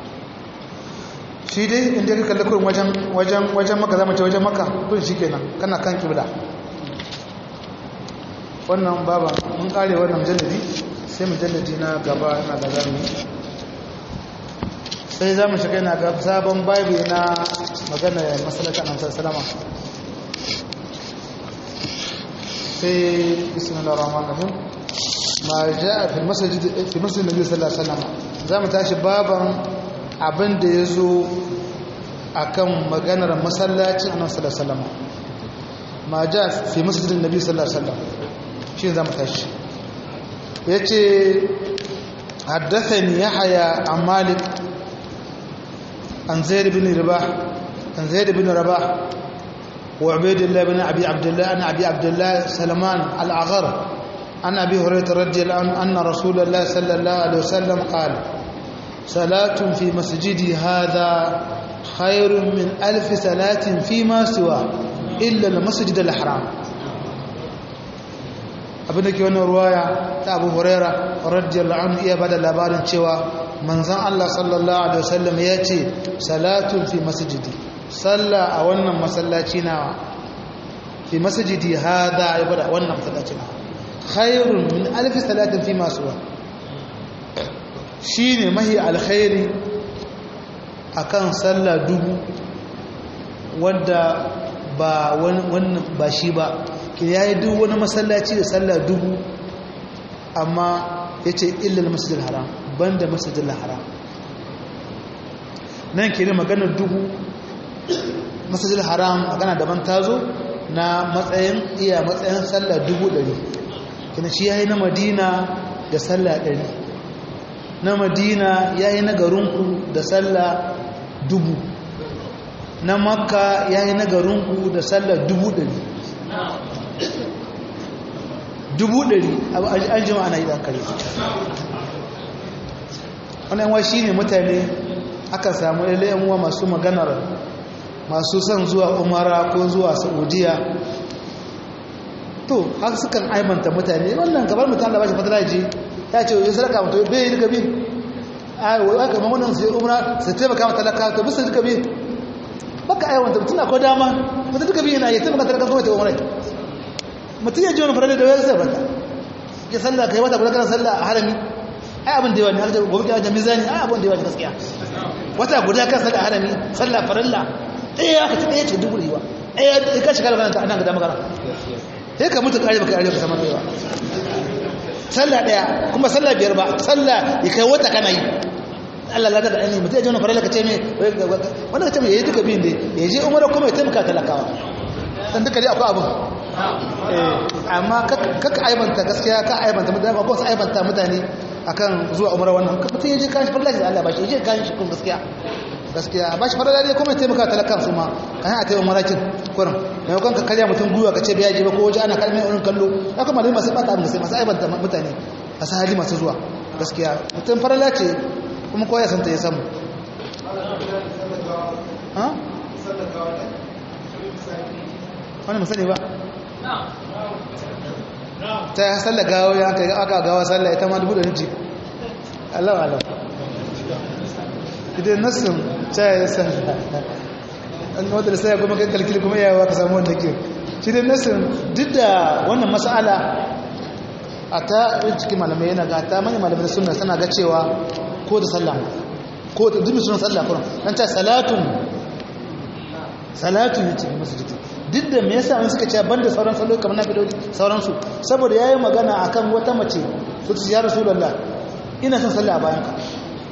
shi dai inda ka kalli kurin wajen maka zama ce wajen maka kurin shi kenan kana kan kibla wannan baba mun kare wannan mujalladi sai mujalladi na gaba na da zamu sai zamu shiga na ga sabon babi na magana masallacin Annabi sallama sai bismillahir rahmanir rahim ma jaa fi masjid Nabi sallallahu alaihi wasallam zamu tashi baban abin da ya zo a kan maganar masallacin annabi sallallahu alaihi wasallam ma ja fi masjidin nabi sallallahu alaihi wasallam shi ne zamu tashi yace haddathani yahya an malik an zaid bin rabah wa ubaydullah bin abi abdullah salman al-aghar an abi hurairah radiyallahu anhu anna rasulullah sallallahu alaihi wasallam qala صلاة في مسجدي هذا خير من 1000 صلاة فيما سوى إلا المسجد الحرام abin da ke wannan ruwaya ta Abu Huraira radiyallahu anhu iya bada labarin cewa manzon Allah sallallahu alaihi wasallam ya ce salatun fi masjidi salla a wannan masallaci nawa fi masjidi hada ya bada wannan masallaci nawa khairun min 1000 salatin fi ma suwa shi ne mahi alkhairi a kan sallah dubu wadda ba wannan ba shi ba ki ya yi duk wani masallaci da sallah dubu amma ya ce illal masjidil haram banda masjidil haram nan ke ne maganar dubu masjidil haram magana daban tazo na matsayin sallah 100 kina shi ya yi na madina da sallah 100 na madina ya yi na garinku da sallah 1000 na makka ya yi na garinku da sallah 100 an jima ana yi ɗan kare wani yanwa shi ne mutane aka samu ɗaya uwa masu maganar masu son zuwa umara ko zuwa saudiya to haka sukan aibanta mutane wannan gabar mutane da ba shi fatala ji ya ce yi sadaka mutu bai yi duka bi a wai aka mamunan su yi umara su taimaka mata talaka to bisa duka bi baka aiwanta mutum na ko dama mutum duka bi yana yi taimaka talaka kuma ta umarai mutum ya ji wani farade da wayar sai bata ya sallah kai wata guda kana sallah a harami ai abin da yawa ne har gobe kiyama da mizani ai abin da yawa ne gaskiya wata guda kan sallah a harami sallah farilla ɗaya ka ci ɗaya ce dubu riwa ɗaya ka shiga da kananta ana ga dama kana sai ka mutu kare baka arewa ka sama yawa sallah daya kuma sallah biyar ba sallah ya kai wata kana yi Allah lada da ɗani mutum ya ji wani farilla ka ce mai wanda ka ce mai ya yi duka biyun dai ya je umara kuma ya taimaka talakawa dan duka dai akwai abin amma kaka aibanta gaskiya ka aibanta mutane ba ko su aibanta mutane akan zuwa umara wannan mutum ya je kan shi farilla da Allah ba shi ya je kan shi kun gaskiya gaskiya ba shi farala ne kuma taimaka talakan su ma kan a taimaka marakin kurin maimakon ka karya mutum gwiwa ka ce bai yaji ba ko waje ana kalmai irin kallo ya kuma malami masu bata masu aibanta mutane masu hali masu zuwa gaskiya mutum farala ce kuma kowa ya santa ya samu wani musani ba ta yi sallar gawa ya aka gawa sallar ita ma 1,000 Allah idan nassin ta yi sallar an wadda da sai kuma kai kalkili kuma yawa ka samu wanda ke shi dai nassin duk da wannan mas'ala a ta cikin malamai yana ga ta manyan malamai suna sana ga cewa ko da sallah ko da dubi sunan sallah kuma dan ta salatun ne cikin masjidi duk da me yasa suka ce banda sauran salo kamar na bidoli sauransu saboda yayi magana akan wata mace su ce ya rasulullah ina son sallah a bayan ka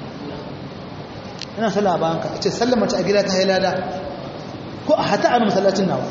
ina sallah a bayan ka ce sallar mace a gida ta halada ko a hata a masallacin nawa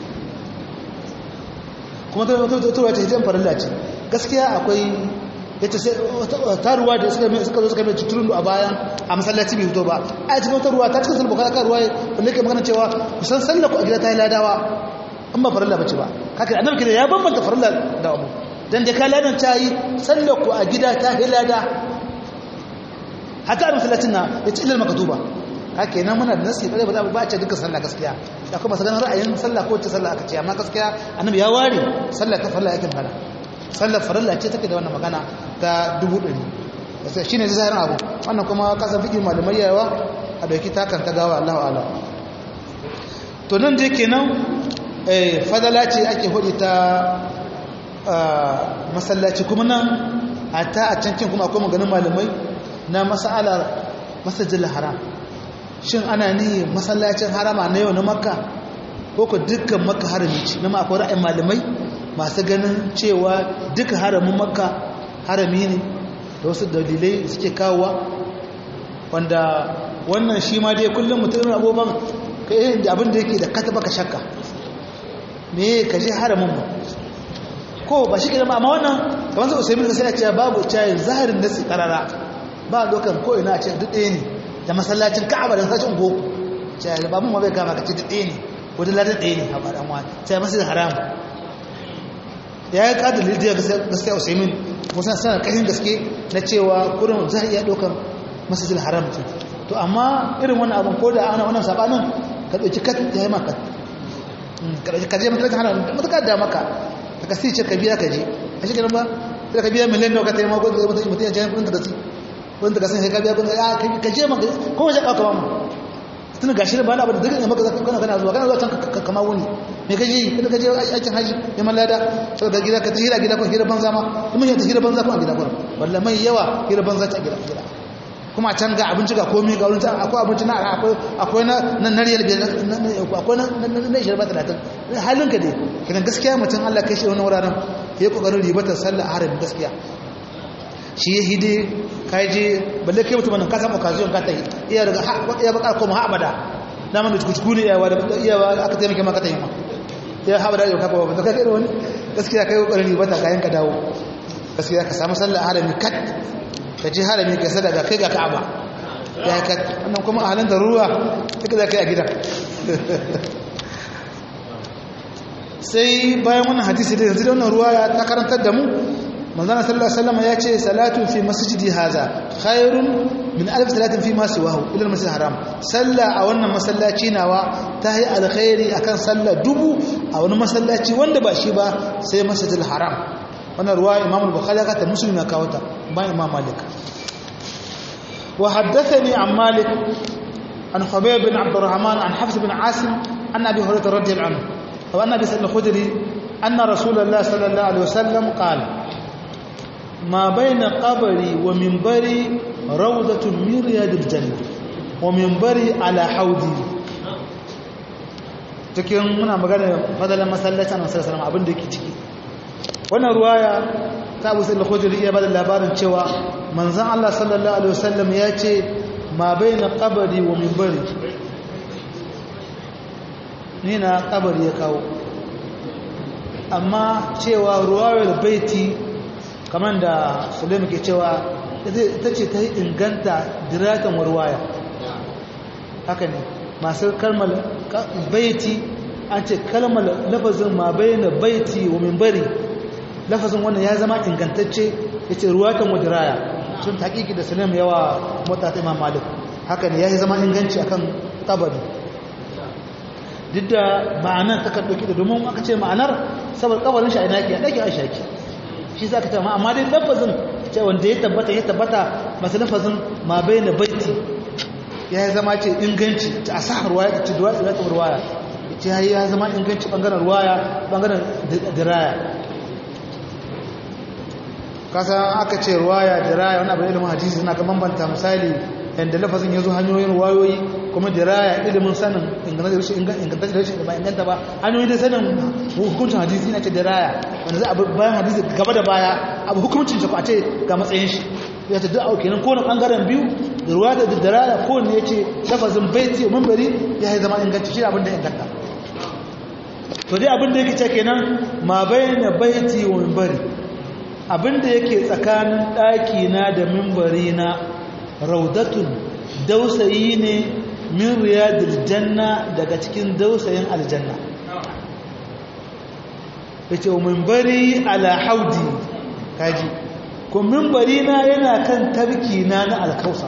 kuma ta wace hijan farilla ce gaskiya akwai yace sai taruwa da suka zo suka mai tuturundu a bayan a masallaci bai fito ba a cikin wata ruwa ta cikin sulbuka ka ruwa wanda yake magana cewa kusan sallar ku a gida ta yi ladawa in ba farilla bace ba haka annabi kida ya bambanta farilla da abu dan da ka ladan ta yi sallar ku a gida ta yi lada hatta a masallacin na yace ilal maktuba haka yana muna da nasi bare ba za ba ce dukkan sallah gaskiya da kuma sagan ra'ayin sallah ko ta sallah aka ce amma gaskiya annabi ya ware sallar ta farilla yake magana sallar farilla ce take da wannan magana ta 100 sai shine zahirin abu wannan kuma kasan fikin malamai yawa a dauki takan ta gawa Allahu a'lam to nan dai kenan fadala ce ake hudi ta masallaci kuma nan hatta a cankin kuma akwai maganin malamai na mas'alar masjidil haram shin ana ni masallacin harama na yau na makka ko ko dukkan makka harami ce na akwai ra'ayin malamai masu ganin cewa duka haramin makka harami ne da wasu dalilai suke kawowa wanda wannan shi ma dai kullum mutum abubuwan abin da yake da kata baka shakka me ka je haramin ba ko ba shi ke amma wannan kamar su usaimin da sai a ce babu cayin zaharin nasi karara ba dokan ko ina a ce duk ɗaya ne da masallacin ka'aba da sashen goku cayin babun ma bai kama ka ce duk ɗaya ne wadda ladin ɗaya ne a baɗan wani cayin masu haram ya yi ƙadar lidiyar gaskiya usaimin musamman sanar ƙashin gaske na cewa kurin za a iya ɗaukar masjidil haram ce to amma irin wannan abin ko da ana wannan sabanin ka ɗauki kat ya yi maka ka je maka hana matuƙa da maka ka kasi ce ka biya ka je a shi ba sai ka biya miliyan nawa ka ta yi mako da mutum ya je kudin ka kasi kudin ka kasi sai ka biya kudin ka je maka ko wajen ɗauka ba mu tun ga shirin ba na abu da dukkan maka zaka kana zuwa can kama wuni me ka je kada ka je aikin haji ya mallada sai ka gida ka tahira gida ko hira banza ma kuma ya tahira banza ko a gida gurin wallahi mai yawa hira banza ta gida kuma can ga abinci ga komai ga wurin akwai abinci na akwai na nariyar akwai na 20-30 halin ka dai kidan gaskiya mutum Allah kai shi wani wuraren ya kokarin ribatar sallah a harami gaskiya shi ya hide kai je balle kai mutum nan ka samu occasion ka ta yi iya daga iya baka kuma ha abada na mun cuku ne yawa da iyawa aka taimake maka ta yi ma ya ha abada yau ka ba ka kai wani gaskiya kai kokarin ribata kayan ka dawo gaskiya ka samu sallah a harami kat ka je harami ka sadaka kai ga Ka'aba ya ka wannan kuma halin da ruwa kika da kai a gidan sai bayan wannan hadisi da yanzu da wannan ruwa ya ta karantar da mu manzon sallallahu alaihi wasallam ya ce salatu fi masjidi haza khairun min alf salatin fi ma siwahu ila al-masjid haram salla a wannan masallaci nawa ta yi alkhairi akan salla dubu a wani masallaci wanda ba shi ba sai masjidil haram wannan ruwa imam al-bukhari ya ta muslim ya kawo ta ba imam malik wa haddathani an malik an khubayb bin abd الرحمن an hafs bin asim an abi hurairah radhiyallahu anhu wa anna bi sa'id al-khudri anna rasulullah sallallahu alaihi wasallam qala ma bayna qabri wa minbari rawdatun min riyadil janna wa minbari ala hawdi cikin muna magana fadalan masallacin annabi sallallahu alaihi wasallam abin da yake ciki wannan ruwaya ta Abu Sa'id al-Khudri ya bada labarin cewa manzon Allah sallallahu alaihi wasallam ya ce ma baina qabri wa minbari ni na qabri ya kawo amma cewa ruwayar baiti kamar da Sulaim ke cewa ita ce ta inganta diratan warwaya haka ne masu kalmar baiti an ce kalmar lafazin ma bayyana baiti wa minbari lafazin wannan ya zama ingantacce yace ruwatan wadiraya sun hakiki da salam yawa mota ta Imam Malik haka ne ya zama inganci akan tabari duk da ma'anar ta karɓi da domin aka ce ma'anar saboda kabarin shi a ina yake a ɗaki a shaki shi za ka ce amma dai lafazin ce wanda ya tabbata masu lafazin ma bai na baiti ya zama ce inganci ta asa ruwaya ta ce ruwaya ce ya zama inganci ɓangaren ruwaya ɓangaren diraya kasa aka ce ruwaya diraya wani abu ilimin hadisi suna ka bambanta misali yadda lafazin ya zo hanyoyin wayoyi kuma diraya ilimin sanin ingantacce da rashin da ba inganta ba hanyoyi da sanin hukuncin hadisi na ce diraya wanda za a bayan hadisi gaba da baya abu hukuncin shi a ce ga matsayin shi ya ce duk auke nan kowane ɓangaren biyu da ruwa da diraya kowane ya ce lafazin baiti wa mambari ya yi zama inganci shi abin da inganta to dai abin da yake ce kenan ma bayyana baiti wa mambari abin da yake tsakanin ɗakina da mimbari na raudatun dausayi ne min riyadil janna daga cikin dausayin aljanna yace minbari ala haudi kaji ko minbari na yana kan tabki na alkausa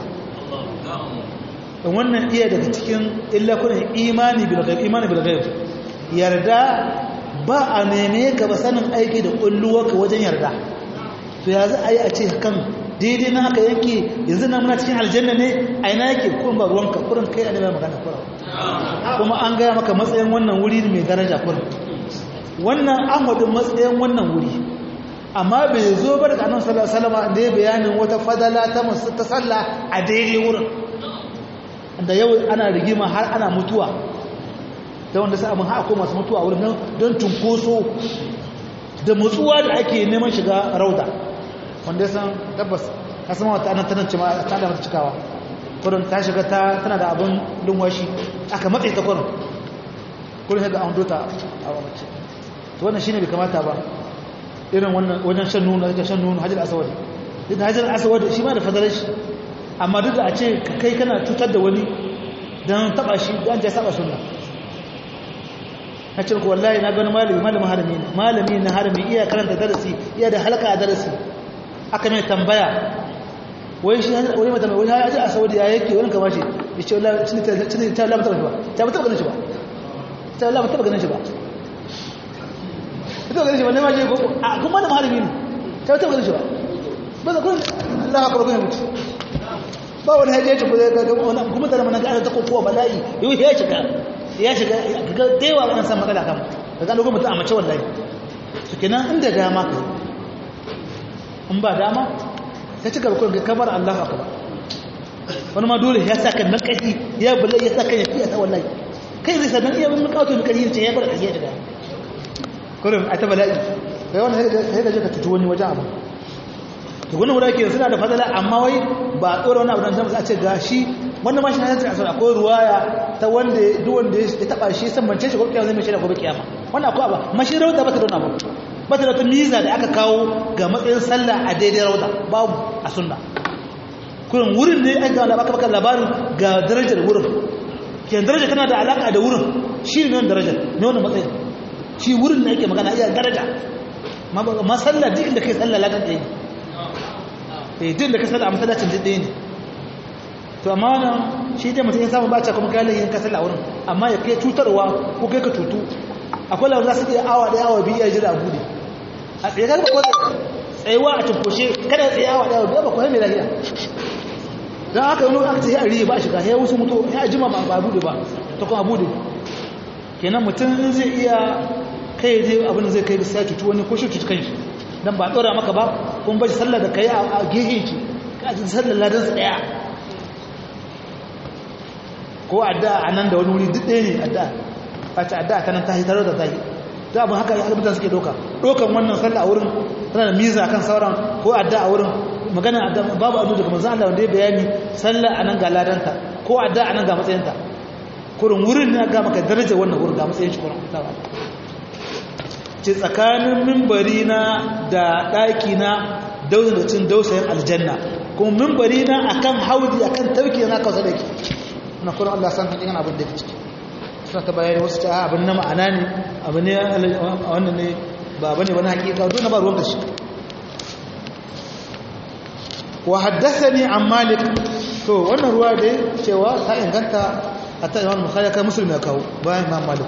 wannan iya daga cikin illa kun imani bil ghaib yarda ba a neme ka ba sanin aiki da kulluwarka wajen yarda to ya za a yi a ce kan daidai na haka yanki yanzu na muna cikin aljanna ne a ina yake kurin ba ruwanka kurin kai ne mai magana kurin kuma an gaya maka matsayin wannan wuri mai daraja kurin wannan an wadin matsayin wannan wuri amma bai zo ba daga annabi sallallahu alaihi wasallam da ya bayanin wata fadala ta sallah a daidai wurin da yau ana rigima har ana mutuwa da wanda sai abin haka ko masu mutuwa wurin don tunkoso da mutsuwa da ake neman shiga rauda wanda san tabbas ka sama wata annan tanan cima ta da mata cikawa kurin ta shiga tana da abin lunwashi aka matsayi ta kurin kurin ga an dota a mace to wannan shine bai kamata ba irin wannan wajen shan nono hajjar asawad duk da hajjar asawad shi ma da fadalar shi amma duk da a ce kai kana cutar da wani don taba shi an ja saba sunna na ce ku wallahi na gani malami na harami iya karanta darasi iya da halaka a darasi aka mai tambaya wai shi wani mai tambaya wani hajji a saudi ya yake wani kama shi ya ce wallahi cini ta lamata ba ta mutu ganin shi ba ta lamata ganin shi ba ta ganin shi ba ne ma je koko a kuma da maharami ne ta mutu ganin shi ba ba za kun Allah ka kuma mutu ba wani hajji ya ce kuma da mana ga ta kokowa bala'i yau ya shiga ga dewa wannan san matsala kan daga lokacin mutum a mace wallahi to kenan inda dama ka in ba dama sai cika bakon ga kamar Allahu akbar wani ma dole ya saka nan kai ya bulle ya saka ya fiya ta wallahi kai zai sanan iya mun kawo to kai ce ya bar kai daga kullum a ta bala'i kai wannan sai da ka tutu wani wajen abu to wannan wura ke suna da fadala amma wai ba tsoro wani abu dan a ce gashi wannan ma shi ne sai akwai ruwaya ta wanda duk wanda ya taba shi san bance shi gobe kiyama zai mai shaida gobe kiyama wannan akwai ba mashi rauda ba ta dona ba ba ta da miza da aka kawo ga matsayin sallah a daidai rauda babu a sunna kullum wurin ne an ga baka labarin ga darajar wurin ke daraja kana da alaka da wurin shi ne wannan darajar ne wannan matsayin shi wurin ne yake magana iya daraja ma sallah duk inda kai sallah ladan ɗaya ne duk inda kai sallah a masallacin ɗaya ne to amma nan shi dai mutum ya samu ba ta kuma kai yin kasar a wurin amma ya kai cutarwa ko kai ka tutu akwai lawar za su iya awa da awa biyu ya jira a bude a tsaye ka ba tsayuwa a tunkoshe kada tsaye awa da awa biyu ba kwaye mai lafiya don haka wani aka tsaye a riye ba shiga ya wasu mutu ya jima ba bude ba ta kuma bude kenan mutum zai iya kai zai abin zai kai sai tutu wani ko shi tutu kan shi dan ba dora maka ba kuma ba shi sallar da kai a gehen shi ka ji sallar ladan su daya ko addu'a anan da wani wuri duk ɗaya ne addu'a a ce addu'a ta nan ta hitar da ta yi to abin haka ya mutane suke ɗaukan wannan sallah a wurin tana da miza kan sauran ko addu'a a wurin magana addu'a babu addu'a daga manzon Allah wanda ya bayani sallah anan ga ladanta ko addu'a anan ga matsayinta kurin wurin ne ga maka darajar wannan wurin ga matsayin shi kurin ce tsakanin mimbari na da ɗaki na dausayin aljanna kuma mimbari na akan haudi akan tauki na kawsa da ke na kuma Allah san hakikan abin da ke ciki suna ta bayani wasu ta abin na ma'ana ne abu ne a wannan ne ba bane wani hakika dole ba ruwan kashi wa haddathani an malik to wannan ruwa da cewa ta inganta hatta imam bukhari kai muslim ya kawo bayan imam malik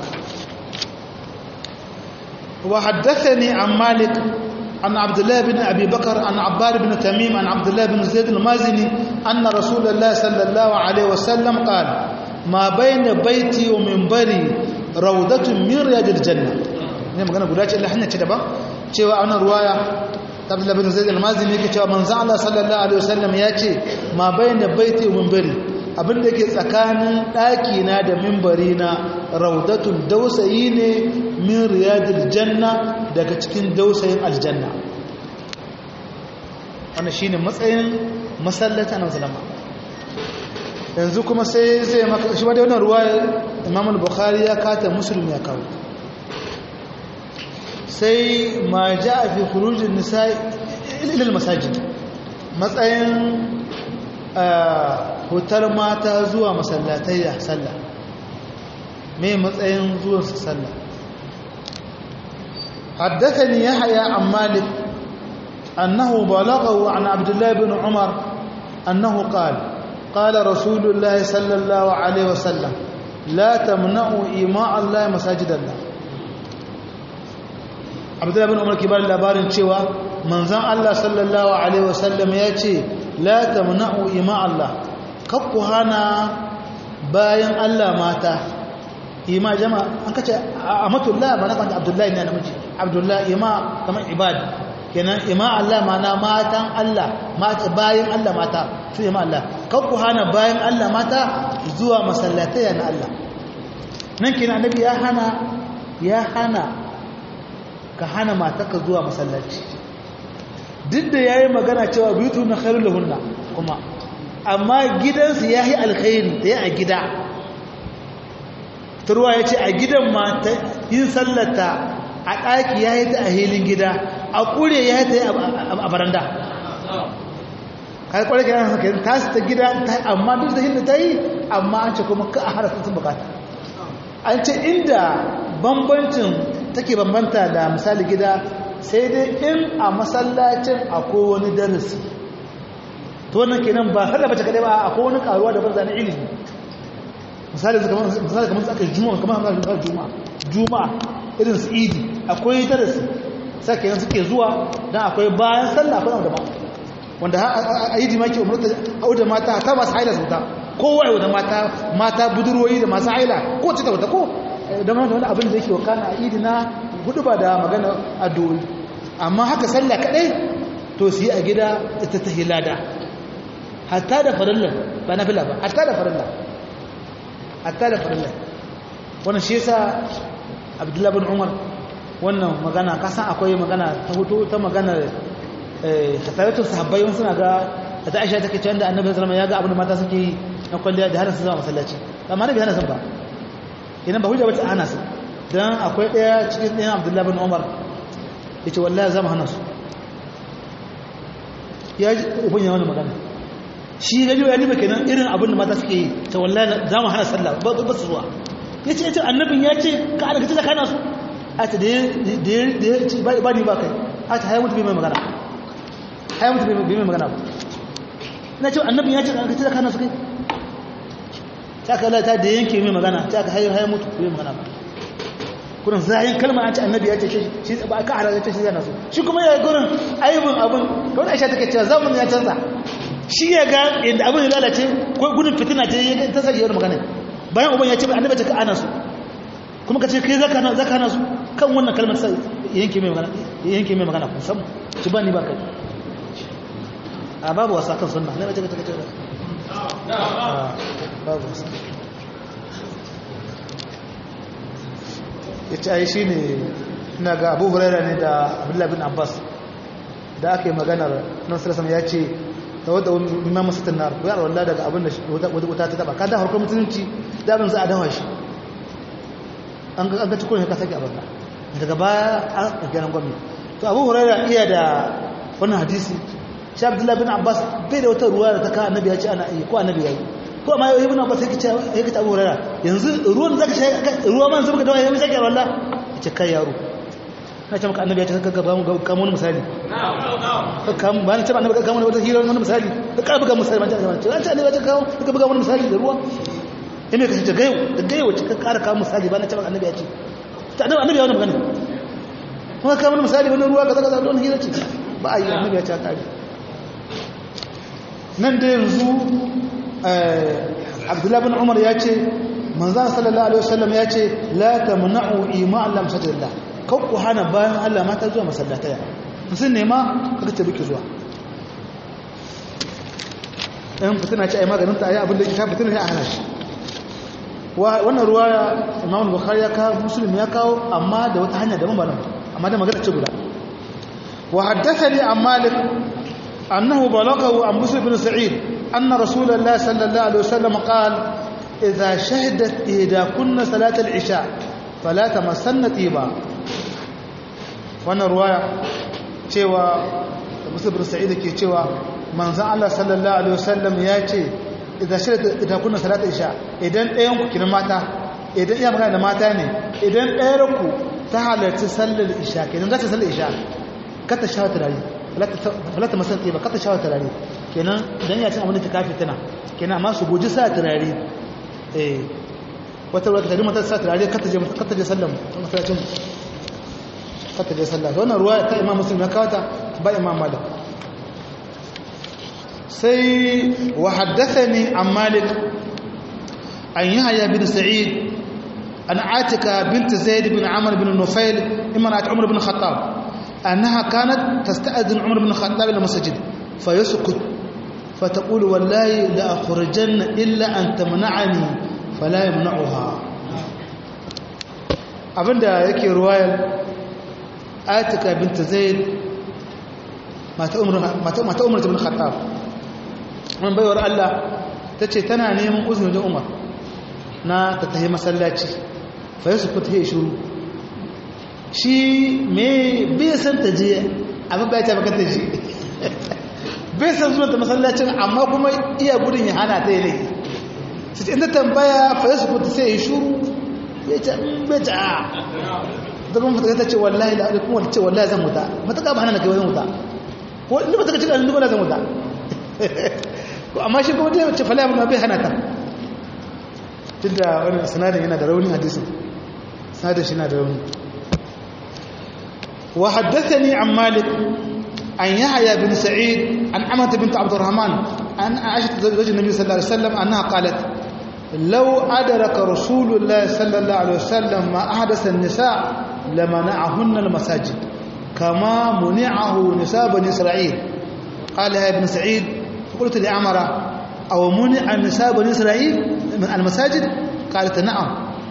wa haddathani an malik an abdullah ibn abi bakr an abbad ibn tamim an abdullah ibn zaid al-mazini anna rasulullah sallallahu alaihi wasallam qala ma bayna baiti wa minbari rawdatun min riyadil janna ne magana guda ce Allah hanya ce daban cewa wannan ruwaya Abdullah bin Zaid al-Mazini yake cewa manzo Allah sallallahu alaihi wasallam ya ce ma bayna baiti wa minbari abinda yake tsakanin daki na da minbari na rawdatun dausayi ne min riyadil janna daga cikin dausayin aljanna wannan shine matsayin masallata na sallama yanzu kuma sai zai maka shi da wannan ruwaya Imam al-Bukhari ya kata Muslim ya kawo sai ma ja fi khurujin nisa'i ila masajid matsayin hutar mata zuwa masallatai ya sallah me matsayin zuwan su sallah haddathani yahya an malik annahu balaghahu an abdullah ibn umar annahu qala qala rasulullah sallallahu alaihi wasallam la tamna'u ima allah masajidallah abdullahi bin umar kibar labarin cewa manzon Allah sallallahu alaihi wasallam ya ce la tamna'u ima Allah kakku hana bayan Allah mata ima jama'a an kace amatullah ba na kan abdullahi ne namiji abdullahi ima kamar ibad kenan ima Allah mana matan Allah mata bayan Allah mata su ima Allah kakku hana bayan Allah mata zuwa masallatai na Allah nan kenan annabi ya hana ka hana matarka zuwa masallaci duk da yayi magana cewa bitu na khairul lahunna kuma amma gidansu yayi alkhairi da ya a gida turwa yace a gidan mata yin sallata a daki yayi ta a hilin gida a kure yayi ta a baranda kai kware kenan haka tasu ta gida amma duk da hinda tayi amma an ce kuma ka harasa sun bukata an ce inda bambancin take bambanta da misali gida sai dai in a masallacin akwai wani darasi to wannan kenan ba har da bace kadai ba akwai wani karuwa da banza na ilimi misali kamar aka juma'a kamar juma'a irin su idi akwai darasi sai kenan suke zuwa dan akwai bayan sallah akwai da ba wanda a yi jimaki umarta auda mata ta masu haila sauta kowa yau da mata budurwoyi da masu haila ko cika wata ko don wani abin da yake wakana a idina hudu ba da magana addu'o'i amma haka sallah kadai to su yi a gida ita ta hilada hatta da farilla ba na fila ba hatta da farilla wannan shi yasa abdullahi bin umar wannan magana kasan akwai magana ta hutu ta magana hataratu sahabbai wani suna ga ta aisha take cewa da annabi sallallahu alaihi wasallam ya ga abin da mata suke yi na kwalliya da har su zama masallaci amma nabi hana sun ba idan ba hujja bace hana su dan akwai daya cikin ɗayan abdullahi bin umar yace wallahi zama hana su ya ji ubun ya wani magana shi gaji ya nima kenan irin abin da mata suke yi ta wallahi za mu hana sallah ba su zuwa yace annabin ya ce ka alaka ta kana su a ta da ya ce ba ni ba kai a ta haya mutu bai mai magana ba ina ce annabin ya ce ka alaka ta kana su kai ta ka lalata da yanke mai magana ta ka haya mutu bai magana ba kurin zahin kalma an ce annabi ya ce shi ba ka halaga ce shi yana so shi kuma ya gurin aibin abin kawai aisha take cewa zamanin ya canza shi ya ga inda abin ya lalace ko gudun fitina ce ya ta sai yawar magana bayan uban ya ce annabi ta ka ana su kuma ka ce kai zaka na su kan wannan kalmar sai yanke mai magana kun san shi ba ni ba kai a babu wasa kan sunna ne ce ta kace babu wasa ya ce ai shi ne ina ga abu huraira ne da abdullahi bin abbas da aka yi maganar nan sarasama ya ce da wadda imam masu tannar ko yara wallah daga abin da wuta ta taba ka da harkar musulunci da abin za a dawa shi an ga cikin ya ka sake abin daga baya an ƙirƙirar gwamnati to abu huraira iya da wannan hadisi shi abdullahi bin abbas bai da wata ruwa da ta ka annabi ya ce ana iya ko annabi ya yi ko amma yau ibn abbas yake cewa yake ta abu rara yanzu ruwan zaka sha ruwa man zuba ka dawo yayin zaka wallahi yace kai yaro na ce maka annabi ya ce ka ba mu ga mun misali kam ba na ce annabi ka mun wata hira mun misali ka buga misali man ce annabi ya ce ka buga mun misali da ruwa me ka ce gayo ka kara ka misali ba na ce annabi ya ce ta annabi ya wannan magana kuma ka mun misali wannan ruwa kaza don hira ce ba ai annabi ya ce ka nan da yanzu Abdullah bin Umar ya ce manzon sallallahu alaihi wasallam ya ce la tamna'u ima lam sadillah kan ku hana bayan Allah mata zuwa masallataya sun nema kaga ce biki zuwa ɗan fitina ce ai maganin ta ayi abin da ke ta fitina ne a hana shi wannan ruwa Imam Bukhari ya kawo Muslim ya kawo amma da wata hanya daban ba nan amma da magana ce guda wa haddathani an Malik annahu balaghahu an Muslim bin Sa'id anna Rasulullah sallallahu alaihi wasallam qala idha shahadat ihdakunna salat al-isha fala tamassanna tiba wannan ruwaya cewa Muslim bin Sa'id ke cewa manzon Allah sallallahu alaihi wasallam ya ce idan shirya kunna salatul isha idan ɗayan ku kina mata idan iya magana da mata ne idan ɗayar ku ta halarci sallar isha kenan za ta sallar isha kata shawa turare falata masan ba kata shawa turare kenan idan ya cin abin da ta kafi tana kenan amma su guji sa turare wata ruwa ta tare mata sa turare kata je sallar masallacin kata je sallar wannan ruwa ta Imam Muslim ya kawata ba Imam Malik سي وحدثني عن مالك عن يحيى بن سعيد عن عاتكة بنت زيد بن عمرو بن النفيل امرأة عمر بن الخطاب أنها كانت تستأذن عمر بن الخطاب إلى المسجد فيسكت فتقول والله لأخرجن إلا أن تمنعني فلا يمنعها أبدا يكي رواية عاتكة بنت زيد ما تأمر بن الخطاب wani baiwar Allah ta ce tana neman uzun da Umar na ta tahi masallaci fa yasu ku tahi shuru shi me bai san ta je amma bai ta baka ta ji bai san zuwa ta masallacin amma kuma iya gudun ya hana ta yi sai inda tambaya fa yasu ku tahi shuru ya ce bai ta da kuma ta ce wallahi da kuma ta ce wallahi zan muta mata ba hana na kai wajen muta ko inda ba ta ce da ni ba zan muta amma shi kuma dai wace fala mun bai hana ta tunda wannan sanadin yana da rauni hadisin sanadin shi yana da rauni wa haddathani an Malik an Yahya bin Sa'id an Amah bint Abd الرحمن an Aisha zawj an-nabi sallallahu alaihi wasallam annaha qalat law adraka rasulullah sallallahu alaihi wasallam ma ahdatha an-nisa lamana'ahunna al-masajid kama muni'ahu nisa bani Isra'il qala ibn Sa'id قلت لعمرة أو منع النساء بني إسرائيل من المساجد قالت نعم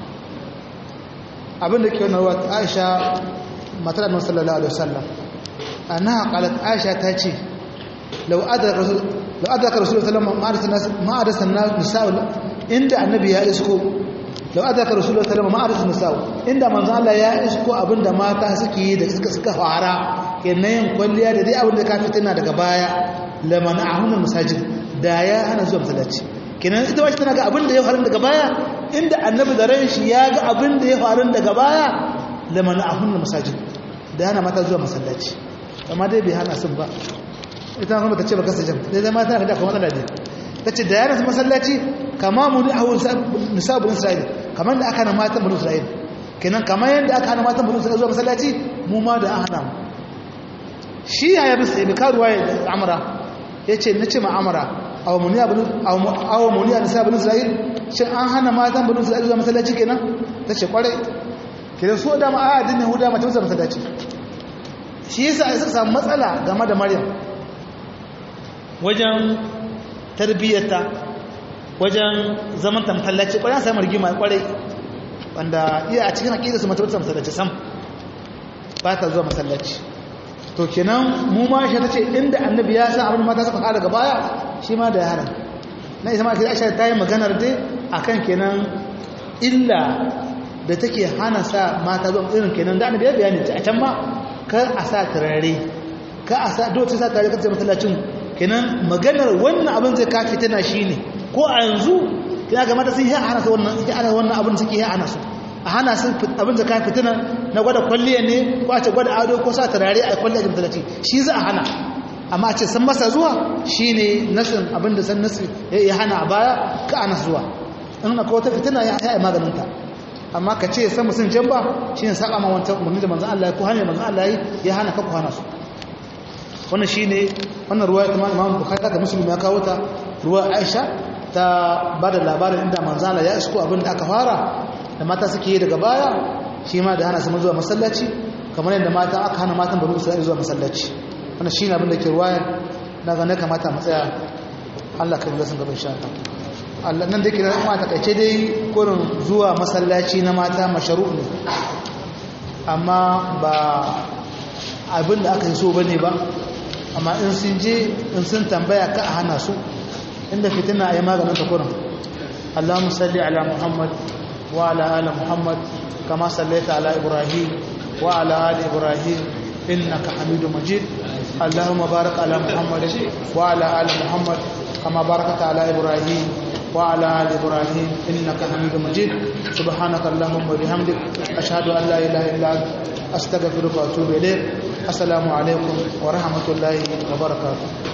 أبن لك أن عائشة مثلا صلى الله عليه وسلم أنها قالت عائشة تاتي لو أدرك رسول الله صلى الله عليه وسلم ما أدرس النساء عند النبي يا إسكو لو أدرك رسول الله صلى الله عليه وسلم ما أدرس النساء عند من قال يا إسكو أبن ما تسكي da suka fara kenan kulliya da dai abin da ka fitina daga baya lamana ahunan masajid da ya hana zuwa masallaci kenan ita ba shi tana ga abin da ya faru daga baya inda annabi da ran shi ya ga abin da ya faru daga baya lamana ahunan masajid da hana mata zuwa masallaci amma dai bai hana sun ba ita kuma ta ce baka sajam dai mata da kuma matsala dai tace da yana masallaci kama mu da ahun nisabun isra'il kaman da aka hana matan bani isra'il kenan kamar yadda aka hana matan bani isra'il zuwa masallaci mu ma da hana mu shi ya bi sai ka ruwaya da amra yace nace ma amara aw muniya nisa bani isra'il shin an hana matan bani isra'il zuwa masallaci kenan tace kwarai kenan so da ma addinin yahuda mata zuwa masallaci shi yasa sai samu matsala game da maryam wajen tarbiyyarta wajen zaman ta masallaci kwarai sai margima kwarai wanda iya a cikin aqida su mata zuwa masallaci sam ba ta zuwa masallaci to kenan mu ma shi tace inda annabi ya san abin mata suka fara daga baya shi ma da ya hana na ita ma Aisha ta yi maganar dai akan kenan illa da take hana sa mata zuwa irin kenan da annabi ya bayani a can ma kar a sa turare ka a sa dole sa turare ka ce masallacin kenan maganar wannan abin zai kafi tana shine ko a yanzu kina ga mata sun yi hana su wannan abin suke yi hana su a hana su abin da ka fitina na gwada kwalliya ne ko a ce gwada ado ko sa turare a kwalliya da mutalaci shi za a hana amma a ce san masa zuwa shine nasin abin da san nasi ya hana a baya ka ana zuwa in akwai wata fitina ya yi maganinta amma ka ce san musun jan ba shine saka ma wancan umarni da manzon Allah ko hanyar manzon Allah ya hana ka ku hana su wannan shine wannan ruwaya ta Imam Bukhari da Muslim ya kawo ta ruwa Aisha ta bada labarin inda manzon Allah ya isko abin da aka fara da mata suke yi daga baya shi ma da hana su zuwa masallaci kamar yadda mata aka hana matan bari Isra'ila zuwa masallaci wannan shine abin da ke ruwaya daga ne kamata mu tsaya Allah ka yi sun gaba insha Allah nan da ke ma takaice dai kurin zuwa masallaci na mata masharu ne amma ba abin da aka yi so bane ba amma in sun je in sun tambaya ka a hana su inda fitina ayi maganin ta kurin Allahumma salli ala Muhammad wa ala ali Muhammad kama sallaita ala Ibrahim wa ala ali Ibrahim innaka Hamidum Majid Allahumma barik ala Muhammad wa ala ali Muhammad kama barakta ala Ibrahim وعلى آل إبراهيم إنك حميد مجيد سبحانك اللهم وبحمدك أشهد أن لا إله إلا أنت أستغفرك وأتوب إليك السلام عليكم ورحمة الله وبركاته